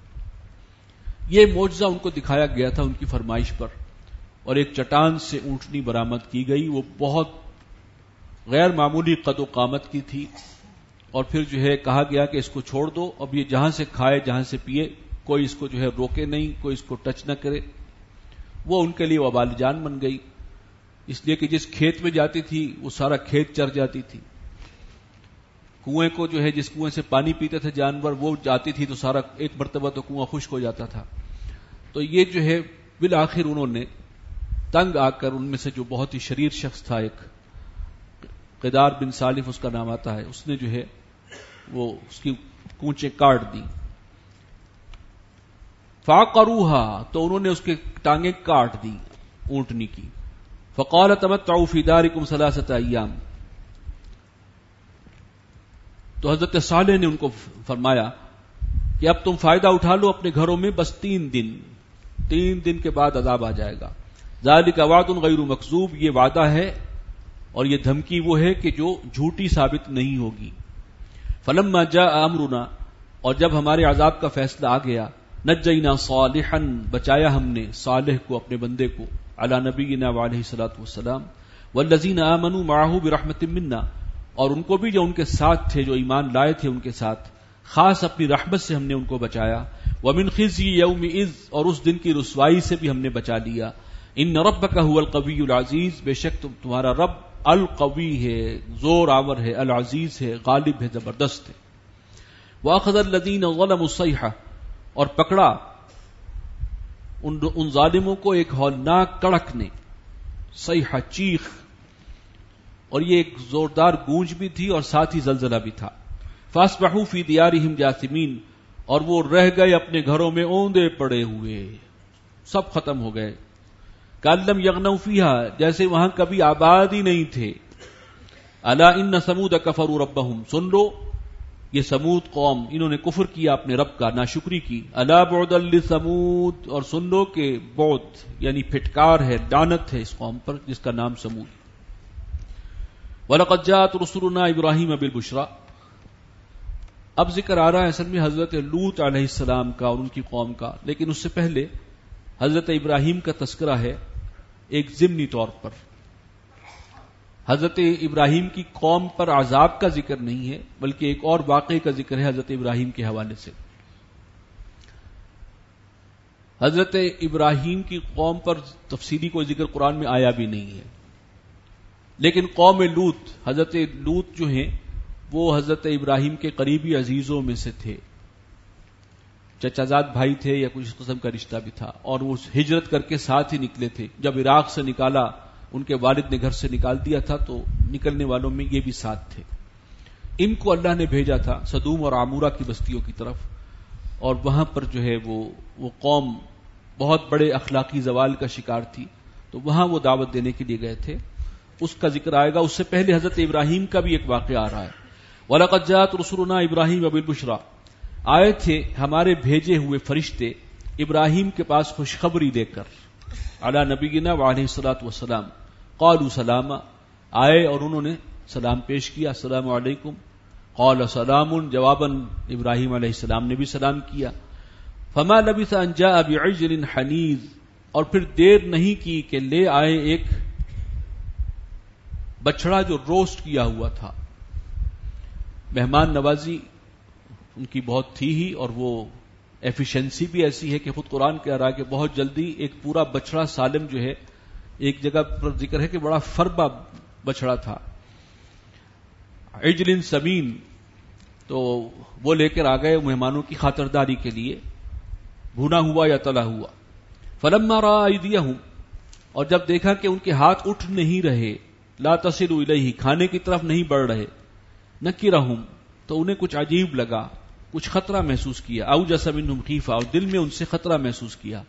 یہ معجزہ ان کو دکھایا گیا تھا ان کی فرمائش پر، اور ایک چٹان سے اونٹنی برآمد کی گئی. وہ بہت غیر معمولی قد و قامت کی تھی، اور پھر جو ہے کہا گیا کہ اس کو چھوڑ دو، اب یہ جہاں سے کھائے جہاں سے پیے، کوئی اس کو جو ہے روکے نہیں، کوئی اس کو ٹچ نہ کرے. وہ ان کے لیے وبال جان بن گئی، اس لیے کہ جس کھیت میں جاتی تھی وہ سارا کھیت چر جاتی تھی. کنویں کو جو ہے جس کنویں سے پانی پیتے تھے جانور، وہ جاتی تھی تو سارا ایک مرتبہ تو کنواں خشک ہو جاتا تھا. تو یہ جو ہے بالآخر انہوں نے تنگ آ کر، ان میں سے جو بہت ہی شریر شخص تھا، ایک قدار بن سالف اس کا نام آتا ہے، اس نے جو ہے وہ اس کی کونچیں کاٹ دی. فعقروها، تو انہوں نے اس کے ٹانگیں کاٹ دی اونٹنی کی. فقال تمتعوا فی دارکم ثلاثۃ ایام، تو حضرت صالح نے ان کو فرمایا کہ اب تم فائدہ اٹھا لو اپنے گھروں میں بس 3 دن کے بعد عذاب آ جائے گا. ذالک وعد غیر مکذوب، یہ وعدہ ہے اور یہ دھمکی وہ ہے کہ جو جھوٹی ثابت نہیں ہوگی. فلما جاء امرنا، اور جب ہمارے عذاب کا فیصلہ آ گیا، نجینا صالحا، بچایا ہم نے صالح کو، اپنے بندے کو، علی نبینا وعلیہ الصلوۃ والسلام، والذین آمنوا معه برحمت منا، اور ان کو بھی جو ان کے ساتھ تھے، جو ایمان لائے تھے ان کے ساتھ، خاص اپنی رحمت سے ہم نے ان کو بچایا. ومن خزي يومئذ، اور اس دن کی رسوائی سے بھی ہم نے بچا لیا. ان ربک هو القوی العزیز، بے شک تمہارا رب القوی ہے، زور آور ہے، العزیز ہے، غالب ہے، زبردست ہے. واخذ الذین ظلموا الصیحہ، اور پکڑا ان ظالموں کو ایک ہولناک کڑک نے، صیحہ چیخ، اور یہ ایک زوردار گونج بھی تھی اور ساتھ ہی زلزلہ بھی تھا. فاصبحوا فی دیارہم جاثمین، اور وہ رہ گئے اپنے گھروں میں اوندے پڑے ہوئے، سب ختم ہو گئے. کاللم یغنوا فیہا، جیسے وہاں کبھی آباد ہی نہیں تھے. الا ان ثمود کفروا ربہم، سن لو یہ سمود قوم انہوں نے کفر کیا اپنے رب کا، ناشکری کی. الا بعدا لثمود، اور سن لو کہ بعد یعنی پھٹکار ہے، لعنت ہے اس قوم پر جس کا نام سمود. وَلَقَدْ جَاءَتْ رُسُلُنَا إِبْرَاهِيمَ بِالْبُشْرَى. اب ذکر آ رہا ہے اصل میں حضرت لوط علیہ السلام کا اور ان کی قوم کا، لیکن اس سے پہلے حضرت ابراہیم کا تذکرہ ہے ایک ضمنی طور پر. حضرت ابراہیم کی قوم پر عذاب کا ذکر نہیں ہے، بلکہ ایک اور واقعے کا ذکر ہے حضرت ابراہیم کے حوالے سے. حضرت ابراہیم کی قوم پر تفصیلی کوئی ذکر قرآن میں آیا بھی نہیں ہے، لیکن قوم لوط، حضرت لوط جو ہیں وہ حضرت ابراہیم کے قریبی عزیزوں میں سے تھے، چچا زاد بھائی تھے یا کچھ قسم کا رشتہ بھی تھا، اور وہ ہجرت کر کے ساتھ ہی نکلے تھے. جب عراق سے نکالا، ان کے والد نے گھر سے نکال دیا تھا، تو نکلنے والوں میں یہ بھی ساتھ تھے. ان کو اللہ نے بھیجا تھا سدوم اور عمورہ کی بستیوں کی طرف، اور وہاں پر جو ہے وہ قوم بہت بڑے اخلاقی زوال کا شکار تھی، تو وہاں وہ دعوت دینے کے لیے گئے تھے. اس کا ذکر آئے گا. اس سے پہلے حضرت ابراہیم کا بھی ایک واقعہ آ رہا ہے. وَلَقَدْ جَاءَتْ رُسُلُنَا إِبْرَاهِيمَ بِالْبُشْرَى، آئے تھے ہمارے بھیجے ہوئے فرشتے ابراہیم کے پاس خوشخبری دے کر. علی نبینا وعلیہ الصلاۃ والسلام. قالوا سلاما، آئے اور انہوں نے سلام پیش کیا، السلام علیکم. قال سلام، جواباً ابراہیم علیہ السلام نے بھی سلام کیا. فما لبث ان جاء بعجل حنیذ، اور پھر دیر نہیں کی کہ لے آئے ایک بچڑا جو روسٹ کیا ہوا تھا. مہمان نوازی ان کی بہت تھی ہی، اور وہ ایفیشنسی بھی ایسی ہے کہ خود قرآن کہہ رہا ہے کہ بہت جلدی ایک پورا بچڑا سالم جو ہے، ایک جگہ پر ذکر ہے کہ بڑا فربا بچڑا تھا، عجل سمین، تو وہ لے کر آ گئے مہمانوں کی خاطرداری کے لیے، بھونا ہوا یا تلا ہوا. فلما رأى أيديهم، اور جب دیکھا کہ ان کے ہاتھ اٹھ نہیں رہے، لا تصل الیہ، کھانے کی طرف نہیں بڑھ رہے، نکرہم، تو انہیں کچھ عجیب لگا، کچھ خطرہ محسوس کیا. اوجس منہم خیفہ، اور دل میں ان سے خطرہ محسوس کیا.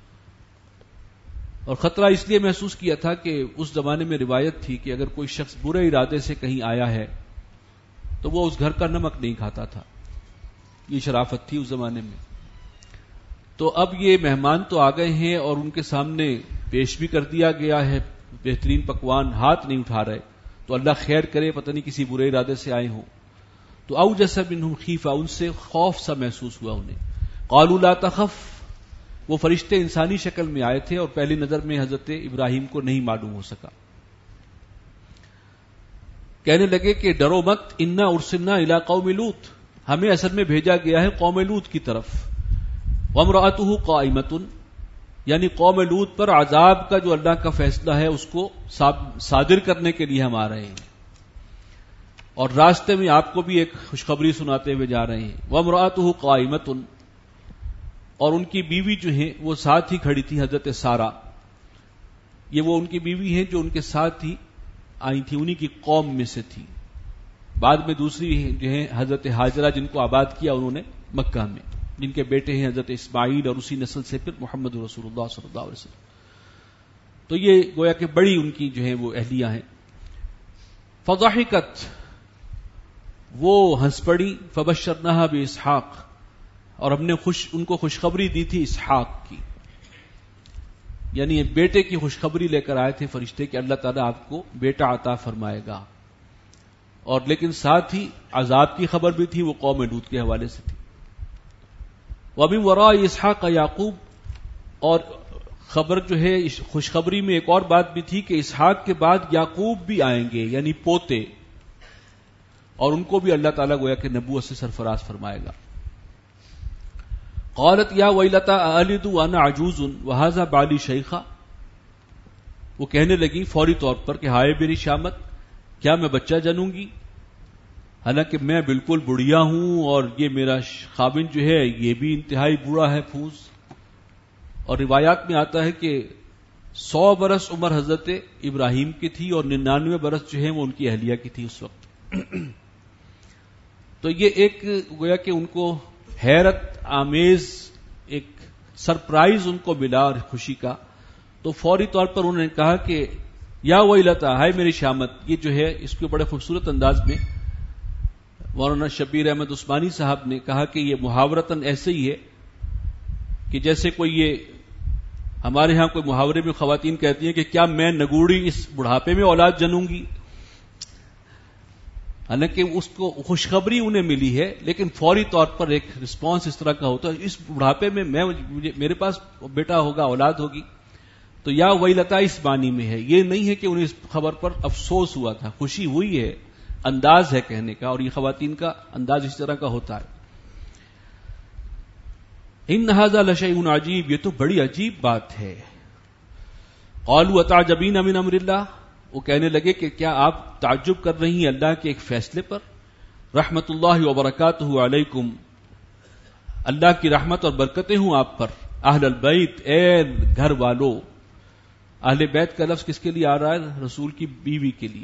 اور خطرہ اس لیے محسوس کیا تھا کہ اس زمانے میں روایت تھی کہ اگر کوئی شخص برے ارادے سے کہیں آیا ہے تو وہ اس گھر کا نمک نہیں کھاتا تھا. یہ شرافت تھی اس زمانے میں. تو اب یہ مہمان تو آ گئے ہیں اور ان کے سامنے پیش بھی کر دیا گیا ہے بہترین پکوان، ہاتھ نہیں اٹھا رہے، تو اللہ خیر کرے پتہ نہیں کسی برے ارادے سے آئے ہوں. تو اوجس منہم خیفہ، ان سے خوف سا محسوس ہوا انہیں. قالوا لا تخف، وہ فرشتے انسانی شکل میں آئے تھے اور پہلی نظر میں حضرت ابراہیم کو نہیں معلوم ہو سکا. کہنے لگے کہ ڈرو مت، انا ارسلنا الی قوم لوط، ہمیں اصل میں بھیجا گیا ہے قوم لوط کی طرف. وامرأتہ قائمۃ، یعنی قوم لوط پر عذاب کا جو اللہ کا فیصلہ ہے اس کو صادر کرنے کے لیے ہم آ رہے ہیں، اور راستے میں آپ کو بھی ایک خوشخبری سناتے ہوئے جا رہے ہیں. وامرأتہ قائمۃ، اور ان کی بیوی جو ہیں وہ ساتھ ہی کھڑی تھی، حضرت سارہ. یہ وہ ان کی بیوی ہیں جو ان کے ساتھ ہی آئی تھی، انہی کی قوم میں سے تھی. بعد میں دوسری جو ہیں حضرت ہاجرہ، جن کو آباد کیا انہوں نے مکہ میں، جن کے بیٹے ہیں حضرت اسماعیل، اور اسی نسل سے پھر محمد رسول اللہ صلی اللہ علیہ وسلم. تو یہ گویا کہ بڑی ان کی جو ہیں وہ اہلیہ ہیں. فضحکت، وہ ہنس پڑی. فبشرناها باسحاق، اور ہم نے ان کو خوشخبری دی تھی اسحاق کی، یعنی بیٹے کی خوشخبری لے کر آئے تھے فرشتے کہ اللہ تعالیٰ آپ کو بیٹا عطا فرمائے گا. اور لیکن ساتھ ہی عذاب کی خبر بھی تھی، وہ قوم لوط کے حوالے سے تھی. وَمِن وَرَاءِ اسحاق یعقوب، اور خبر جو ہے خوشخبری میں ایک اور بات بھی تھی کہ اسحاق کے بعد یعقوب بھی آئیں گے، یعنی پوتے، اور ان کو بھی اللہ تعالیٰ گویا کہ نبوت سے سرفراز فرمائے گا. قالت یا ویلتا اَأَلِدُ وَأَنَا عَجُوزٌ وَهَذَا بَعْلِي شَيْخًا، وہ کہنے لگی فوری طور پر کہ ہائے میری شامت، کیا میں بچہ جنوں گی، حالانکہ میں بالکل بڑھیا ہوں اور یہ میرا خاوند جو ہے یہ بھی انتہائی بوڑھا ہے، پھوس. اور روایات میں آتا ہے کہ 100 برس عمر حضرت ابراہیم کی تھی اور 99 برس جو ہے وہ ان کی اہلیہ کی تھی اس وقت. تو یہ ایک گویا کہ ان کو حیرت آمیز ایک سرپرائز ان کو ملا اور خوشی کا. تو فوری طور پر انہوں نے کہا کہ یا ویلتا، ہائے میری شامت. یہ جو ہے اس کے بڑے خوبصورت انداز میں مولانا شبیر احمد عثمانی صاحب نے کہا کہ یہ محاورتاً ایسے ہی ہے کہ جیسے کوئی یہ ہمارے ہاں کوئی محاورے میں خواتین کہتی ہیں کہ کیا میں نگوڑی اس بڑھاپے میں اولاد جنوں گی. حالانکہ اس کو خوشخبری انہیں ملی ہے، لیکن فوری طور پر ایک رسپانس اس طرح کا ہوتا ہے، اس بڑھاپے میں میرے پاس بیٹا ہوگا، اولاد ہوگی. تو یا ویلتا اس معنی میں ہے، یہ نہیں ہے کہ انہیں اس خبر پر افسوس ہوا تھا، خوشی ہوئی ہے. انداز ہے کہنے کا، اور یہ خواتین کا انداز اس طرح کا ہوتا ہے. ان ھذا لشیء عجیب، یہ تو بڑی عجیب بات ہے. قالوا اتعجبین من امر اللہ، وہ کہنے لگے کہ کیا آپ تعجب کر رہی ہیں اللہ کے ایک فیصلے پر. رحمت اللہ وبرکاتہ علیکم، اللہ کی رحمت اور برکتیں ہوں آپ پر. اہل البیت، اے گھر والو. اہل بیت کا لفظ کس کے لیے آ رہا ہے؟ رسول کی بیوی کے لیے،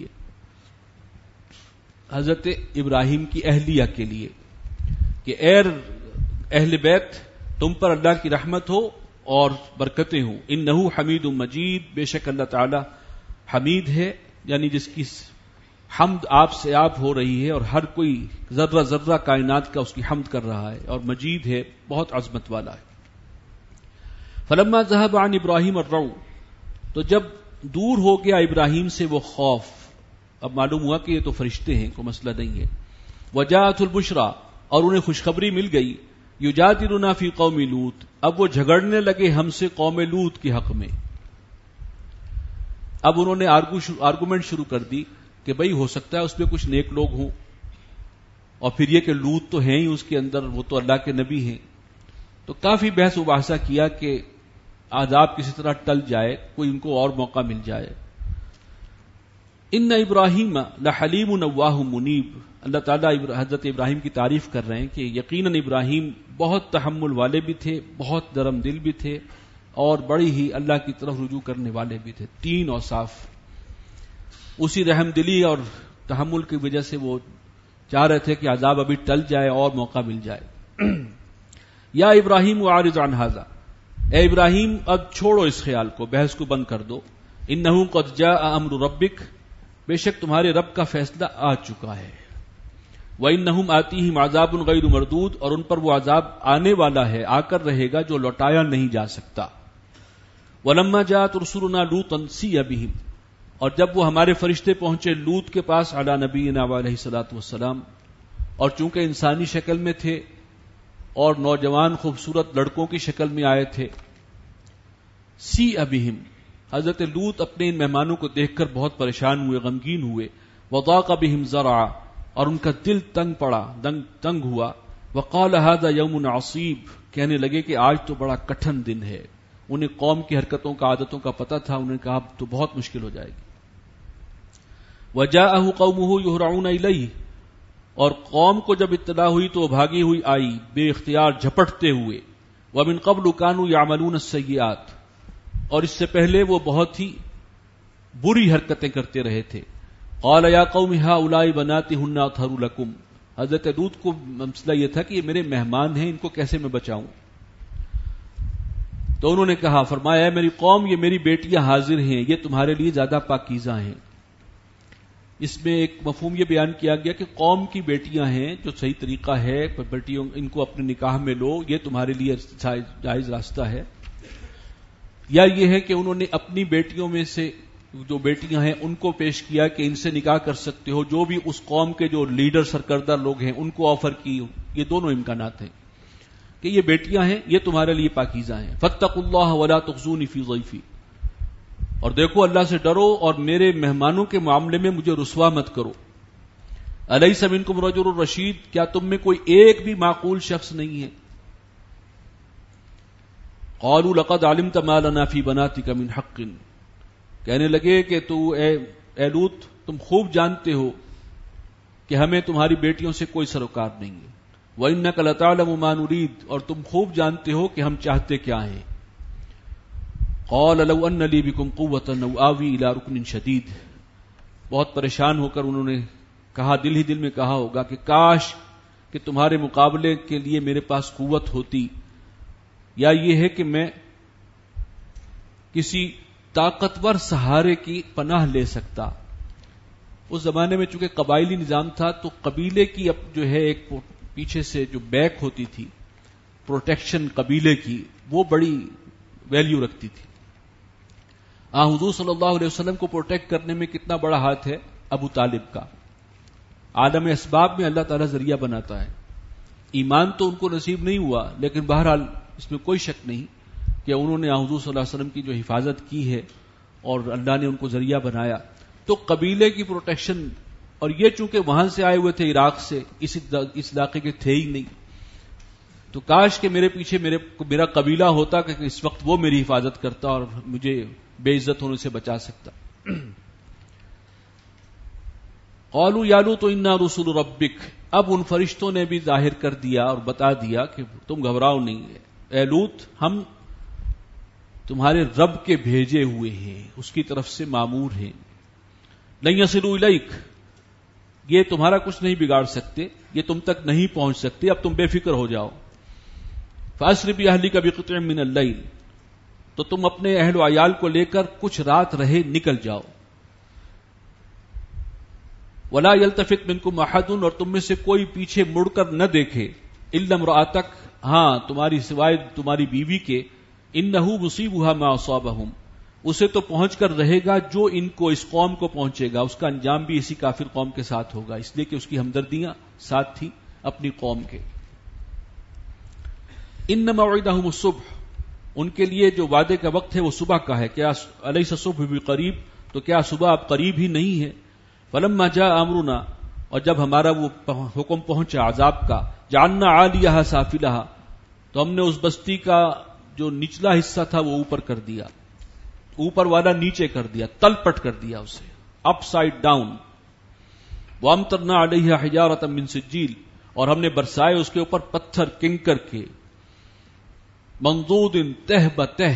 حضرت ابراہیم کی اہلیہ کے لیے، کہ اے اہل بیت تم پر اللہ کی رحمت ہو اور برکتیں ہوں. انہ حمید مجید، بے شک اللہ تعالی حمید ہے، یعنی جس کی حمد آپ سے آپ ہو رہی ہے، اور ہر کوئی ذرہ ذرہ کائنات کا اس کی حمد کر رہا ہے، اور مجید ہے، بہت عظمت والا ہے. فلما ذهب عن ابراہیم الروع، تو جب دور ہو گیا ابراہیم سے وہ خوف، اب معلوم ہوا کہ یہ تو فرشتے ہیں، کوئی مسئلہ نہیں ہے. وجاءت البشرا، اور انہیں خوشخبری مل گئی. یجادلنا فی قوم لوط، اب وہ جھگڑنے لگے ہم سے قوم لوط کے حق میں. اب انہوں نے آرگومنٹ شروع کر دی کہ بھئی ہو سکتا ہے اس میں کچھ نیک لوگ ہوں، اور پھر یہ کہ لوط تو ہیں ہی اس کے اندر، وہ تو اللہ کے نبی ہیں. تو کافی بحث مباحثہ کیا کہ عذاب کسی طرح ٹل جائے، کوئی ان کو اور موقع مل جائے. ان ابراہیم لحلیم نواہ منیب، اللہ تعالیٰ حضرت ابراہیم کی تعریف کر رہے ہیں کہ یقیناً ابراہیم بہت تحمل والے بھی تھے، بہت نرم دل بھی تھے، اور بڑی ہی اللہ کی طرف رجوع کرنے والے بھی تھے. تین اوصاف. اسی رحم دلی اور تحمل کی وجہ سے وہ چاہ رہے تھے کہ عذاب ابھی ٹل جائے اور موقع مل جائے. یا ابراہیم اعرض عن ھذا، اے ابراہیم اب چھوڑو اس خیال کو، بحث کو بند کر دو. انہ قد جاء امر ربک، بے شک تمہارے رب کا فیصلہ آ چکا ہے. وَإِنَّهُمْ آتِيهِمْ عَذَابٌ غَيْرُ مَرْدُودٌ، اور ان پر وہ عذاب آنے والا ہے، آ کر رہے گا، جو لوٹایا نہیں جا سکتا. وَلَمَّا جَاءَتْ رُسُلُنَا لُوطًا سِیَّ بِهِمْ، اور جب وہ ہمارے فرشتے پہنچے لوط کے پاس علی نبینا علیہ الصلوۃ والسلام، اور چونکہ انسانی شکل میں تھے اور نوجوان خوبصورت لڑکوں کی شکل میں آئے تھے. سِیَّ بِهِمْ، حضرت لوط اپنے ان مہمانوں کو دیکھ کر بہت پریشان ہوئے، غمگین ہوئے. وضاق بهم ذرعا، اور ان کا دل تنگ پڑا، تنگ ہوا. وقال هذا يوم عصیب، کہنے لگے کہ آج تو بڑا کٹھن دن ہے. انہیں قوم کی حرکتوں کا، عادتوں کا پتہ تھا، انہوں نے کہا تو بہت مشکل ہو جائے گی. وجاءه قومه يهرعون الیہ، اور قوم کو جب اطلاع ہوئی تو وہ بھاگی ہوئی آئی، بے اختیار جھپٹتے ہوئے. ومن قبل كانوا يعملون السیئات، اور اس سے پہلے وہ بہت ہی بری حرکتیں کرتے رہے تھے. قال یا قوم هؤلاء بناتی هن اطهر لكم، حضرت لوط کو مسئلہ یہ تھا کہ یہ میرے مہمان ہیں، ان کو کیسے میں بچاؤں. تو انہوں نے کہا، فرمایا اے میری قوم، یہ میری بیٹیاں حاضر ہیں، یہ تمہارے لیے زیادہ پاکیزہ ہیں. اس میں ایک مفہوم یہ بیان کیا گیا کہ قوم کی بیٹیاں ہیں، جو صحیح طریقہ ہے، بیٹیوں ان کو اپنے نکاح میں لو، یہ تمہارے لیے جائز راستہ ہے. یا یہ ہے کہ انہوں نے اپنی بیٹیوں میں سے جو بیٹیاں ہیں ان کو پیش کیا کہ ان سے نکاح کر سکتے ہو، جو بھی اس قوم کے جو لیڈر سرکردہ لوگ ہیں ان کو آفر کی. یہ دونوں امکانات ہیں کہ یہ بیٹیاں ہیں، یہ تمہارے لیے پاکیزہ ہیں. فاتقوا اللہ ولا تخزونی فی ضیفی، اور دیکھو اللہ سے ڈرو اور میرے مہمانوں کے معاملے میں مجھے رسوا مت کرو. الیس منکم رجل رشید، کیا تم میں کوئی ایک بھی معقول شخص نہیں ہے. قالوا لقد علمت ما لنا فی بناتک من حق، کہنے لگے کہ تو اے لوط تم خوب جانتے ہو کہ ہمیں تمہاری بیٹیوں سے کوئی سروکار نہیں ہے. وَإِنَّكَ لَتَعْلَمُ مَا نُرِيدُ، اور تم خوب جانتے ہو کہ ہم چاہتے کیا ہیں. قَالَ لَوْ أَنَّ لِي بِكُمْ قُوَّةً أَوْ آوِي إِلَىٰ رُكْنٍ شَدِيدٍ، بہت پریشان ہو کر انہوں نے کہا، دل ہی دل میں کہا ہوگا کہ کاش کہ تمہارے مقابلے کے لیے میرے پاس قوت ہوتی، یا یہ ہے کہ میں کسی طاقتور سہارے کی پناہ لے سکتا. اس زمانے میں چونکہ قبائلی نظام تھا تو قبیلے کی اب جو ہے ایک پیچھے سے جو بیک ہوتی تھی پروٹیکشن قبیلے کی، وہ بڑی ویلیو رکھتی تھی. حضور صلی اللہ علیہ وسلم کو پروٹیکٹ کرنے میں کتنا بڑا ہاتھ ہے ابو طالب کا. عالم اسباب میں اللہ تعالیٰ ذریعہ بناتا ہے. ایمان تو ان کو نصیب نہیں ہوا، لیکن بہرحال اس میں کوئی شک نہیں کہ انہوں نے حضور صلی اللہ علیہ وسلم کی جو حفاظت کی ہے اور اللہ نے ان کو ذریعہ بنایا. تو قبیلے کی پروٹیکشن، اور یہ چونکہ وہاں سے آئے ہوئے تھے عراق سے، اس علاقے کے تھے ہی نہیں، تو کاش کہ میرے پیچھے میرا قبیلہ ہوتا کہ اس وقت وہ میری حفاظت کرتا اور مجھے بے عزت ہونے سے بچا سکتا. قالوا یا لوط انا رسول ربک، اب ان فرشتوں نے بھی ظاہر کر دیا اور بتا دیا کہ تم گھبراؤ نہیں، اے لوط ہم تمہارے رب کے بھیجے ہوئے ہیں، اس کی طرف سے مامور ہیں. لن یصلوا الیک، یہ تمہارا کچھ نہیں بگاڑ سکتے، یہ تم تک نہیں پہنچ سکتے، اب تم بے فکر ہو جاؤ. فاسر باہلک بقطع من اللیل، تو تم اپنے اہل و عیال کو لے کر کچھ رات رہے نکل جاؤ. ولا یلتفت منکم احد، اور تم میں سے کوئی پیچھے مڑ کر نہ دیکھے، الا امرأتک، ہاں تمہاری سوائے تمہاری بیوی کے، انہ مصیبھا ما اصابہم، اسے تو پہنچ کر رہے گا جو ان کو اس قوم کو پہنچے گا، اس کا انجام بھی اسی کافر قوم کے ساتھ ہوگا، اس لیے کہ اس کی ہمدردیاں ساتھ تھی اپنی قوم کے. ان موعدہم الصبح، ان کے لیے جو وعدے کا وقت ہے وہ صبح کا ہے. کیا الیس الصبح بقریب، تو کیا صبح اب قریب ہی نہیں ہے. فلما جاء امرنا، اور جب ہمارا وہ حکم پہنچا عذاب کا، جعلنا عالیہا سافلہا، تو ہم نے اس بستی کا جو نچلا حصہ تھا وہ اوپر کر دیا، اوپر والا نیچے کر دیا، تل پٹ کر دیا اسے، اپ سائڈ ڈاؤن. وامطرنا علیہا حجارۃ من سجیل، اور ہم نے برسائے اس کے اوپر پتھر کنکر کے، منضود تہ بتہ،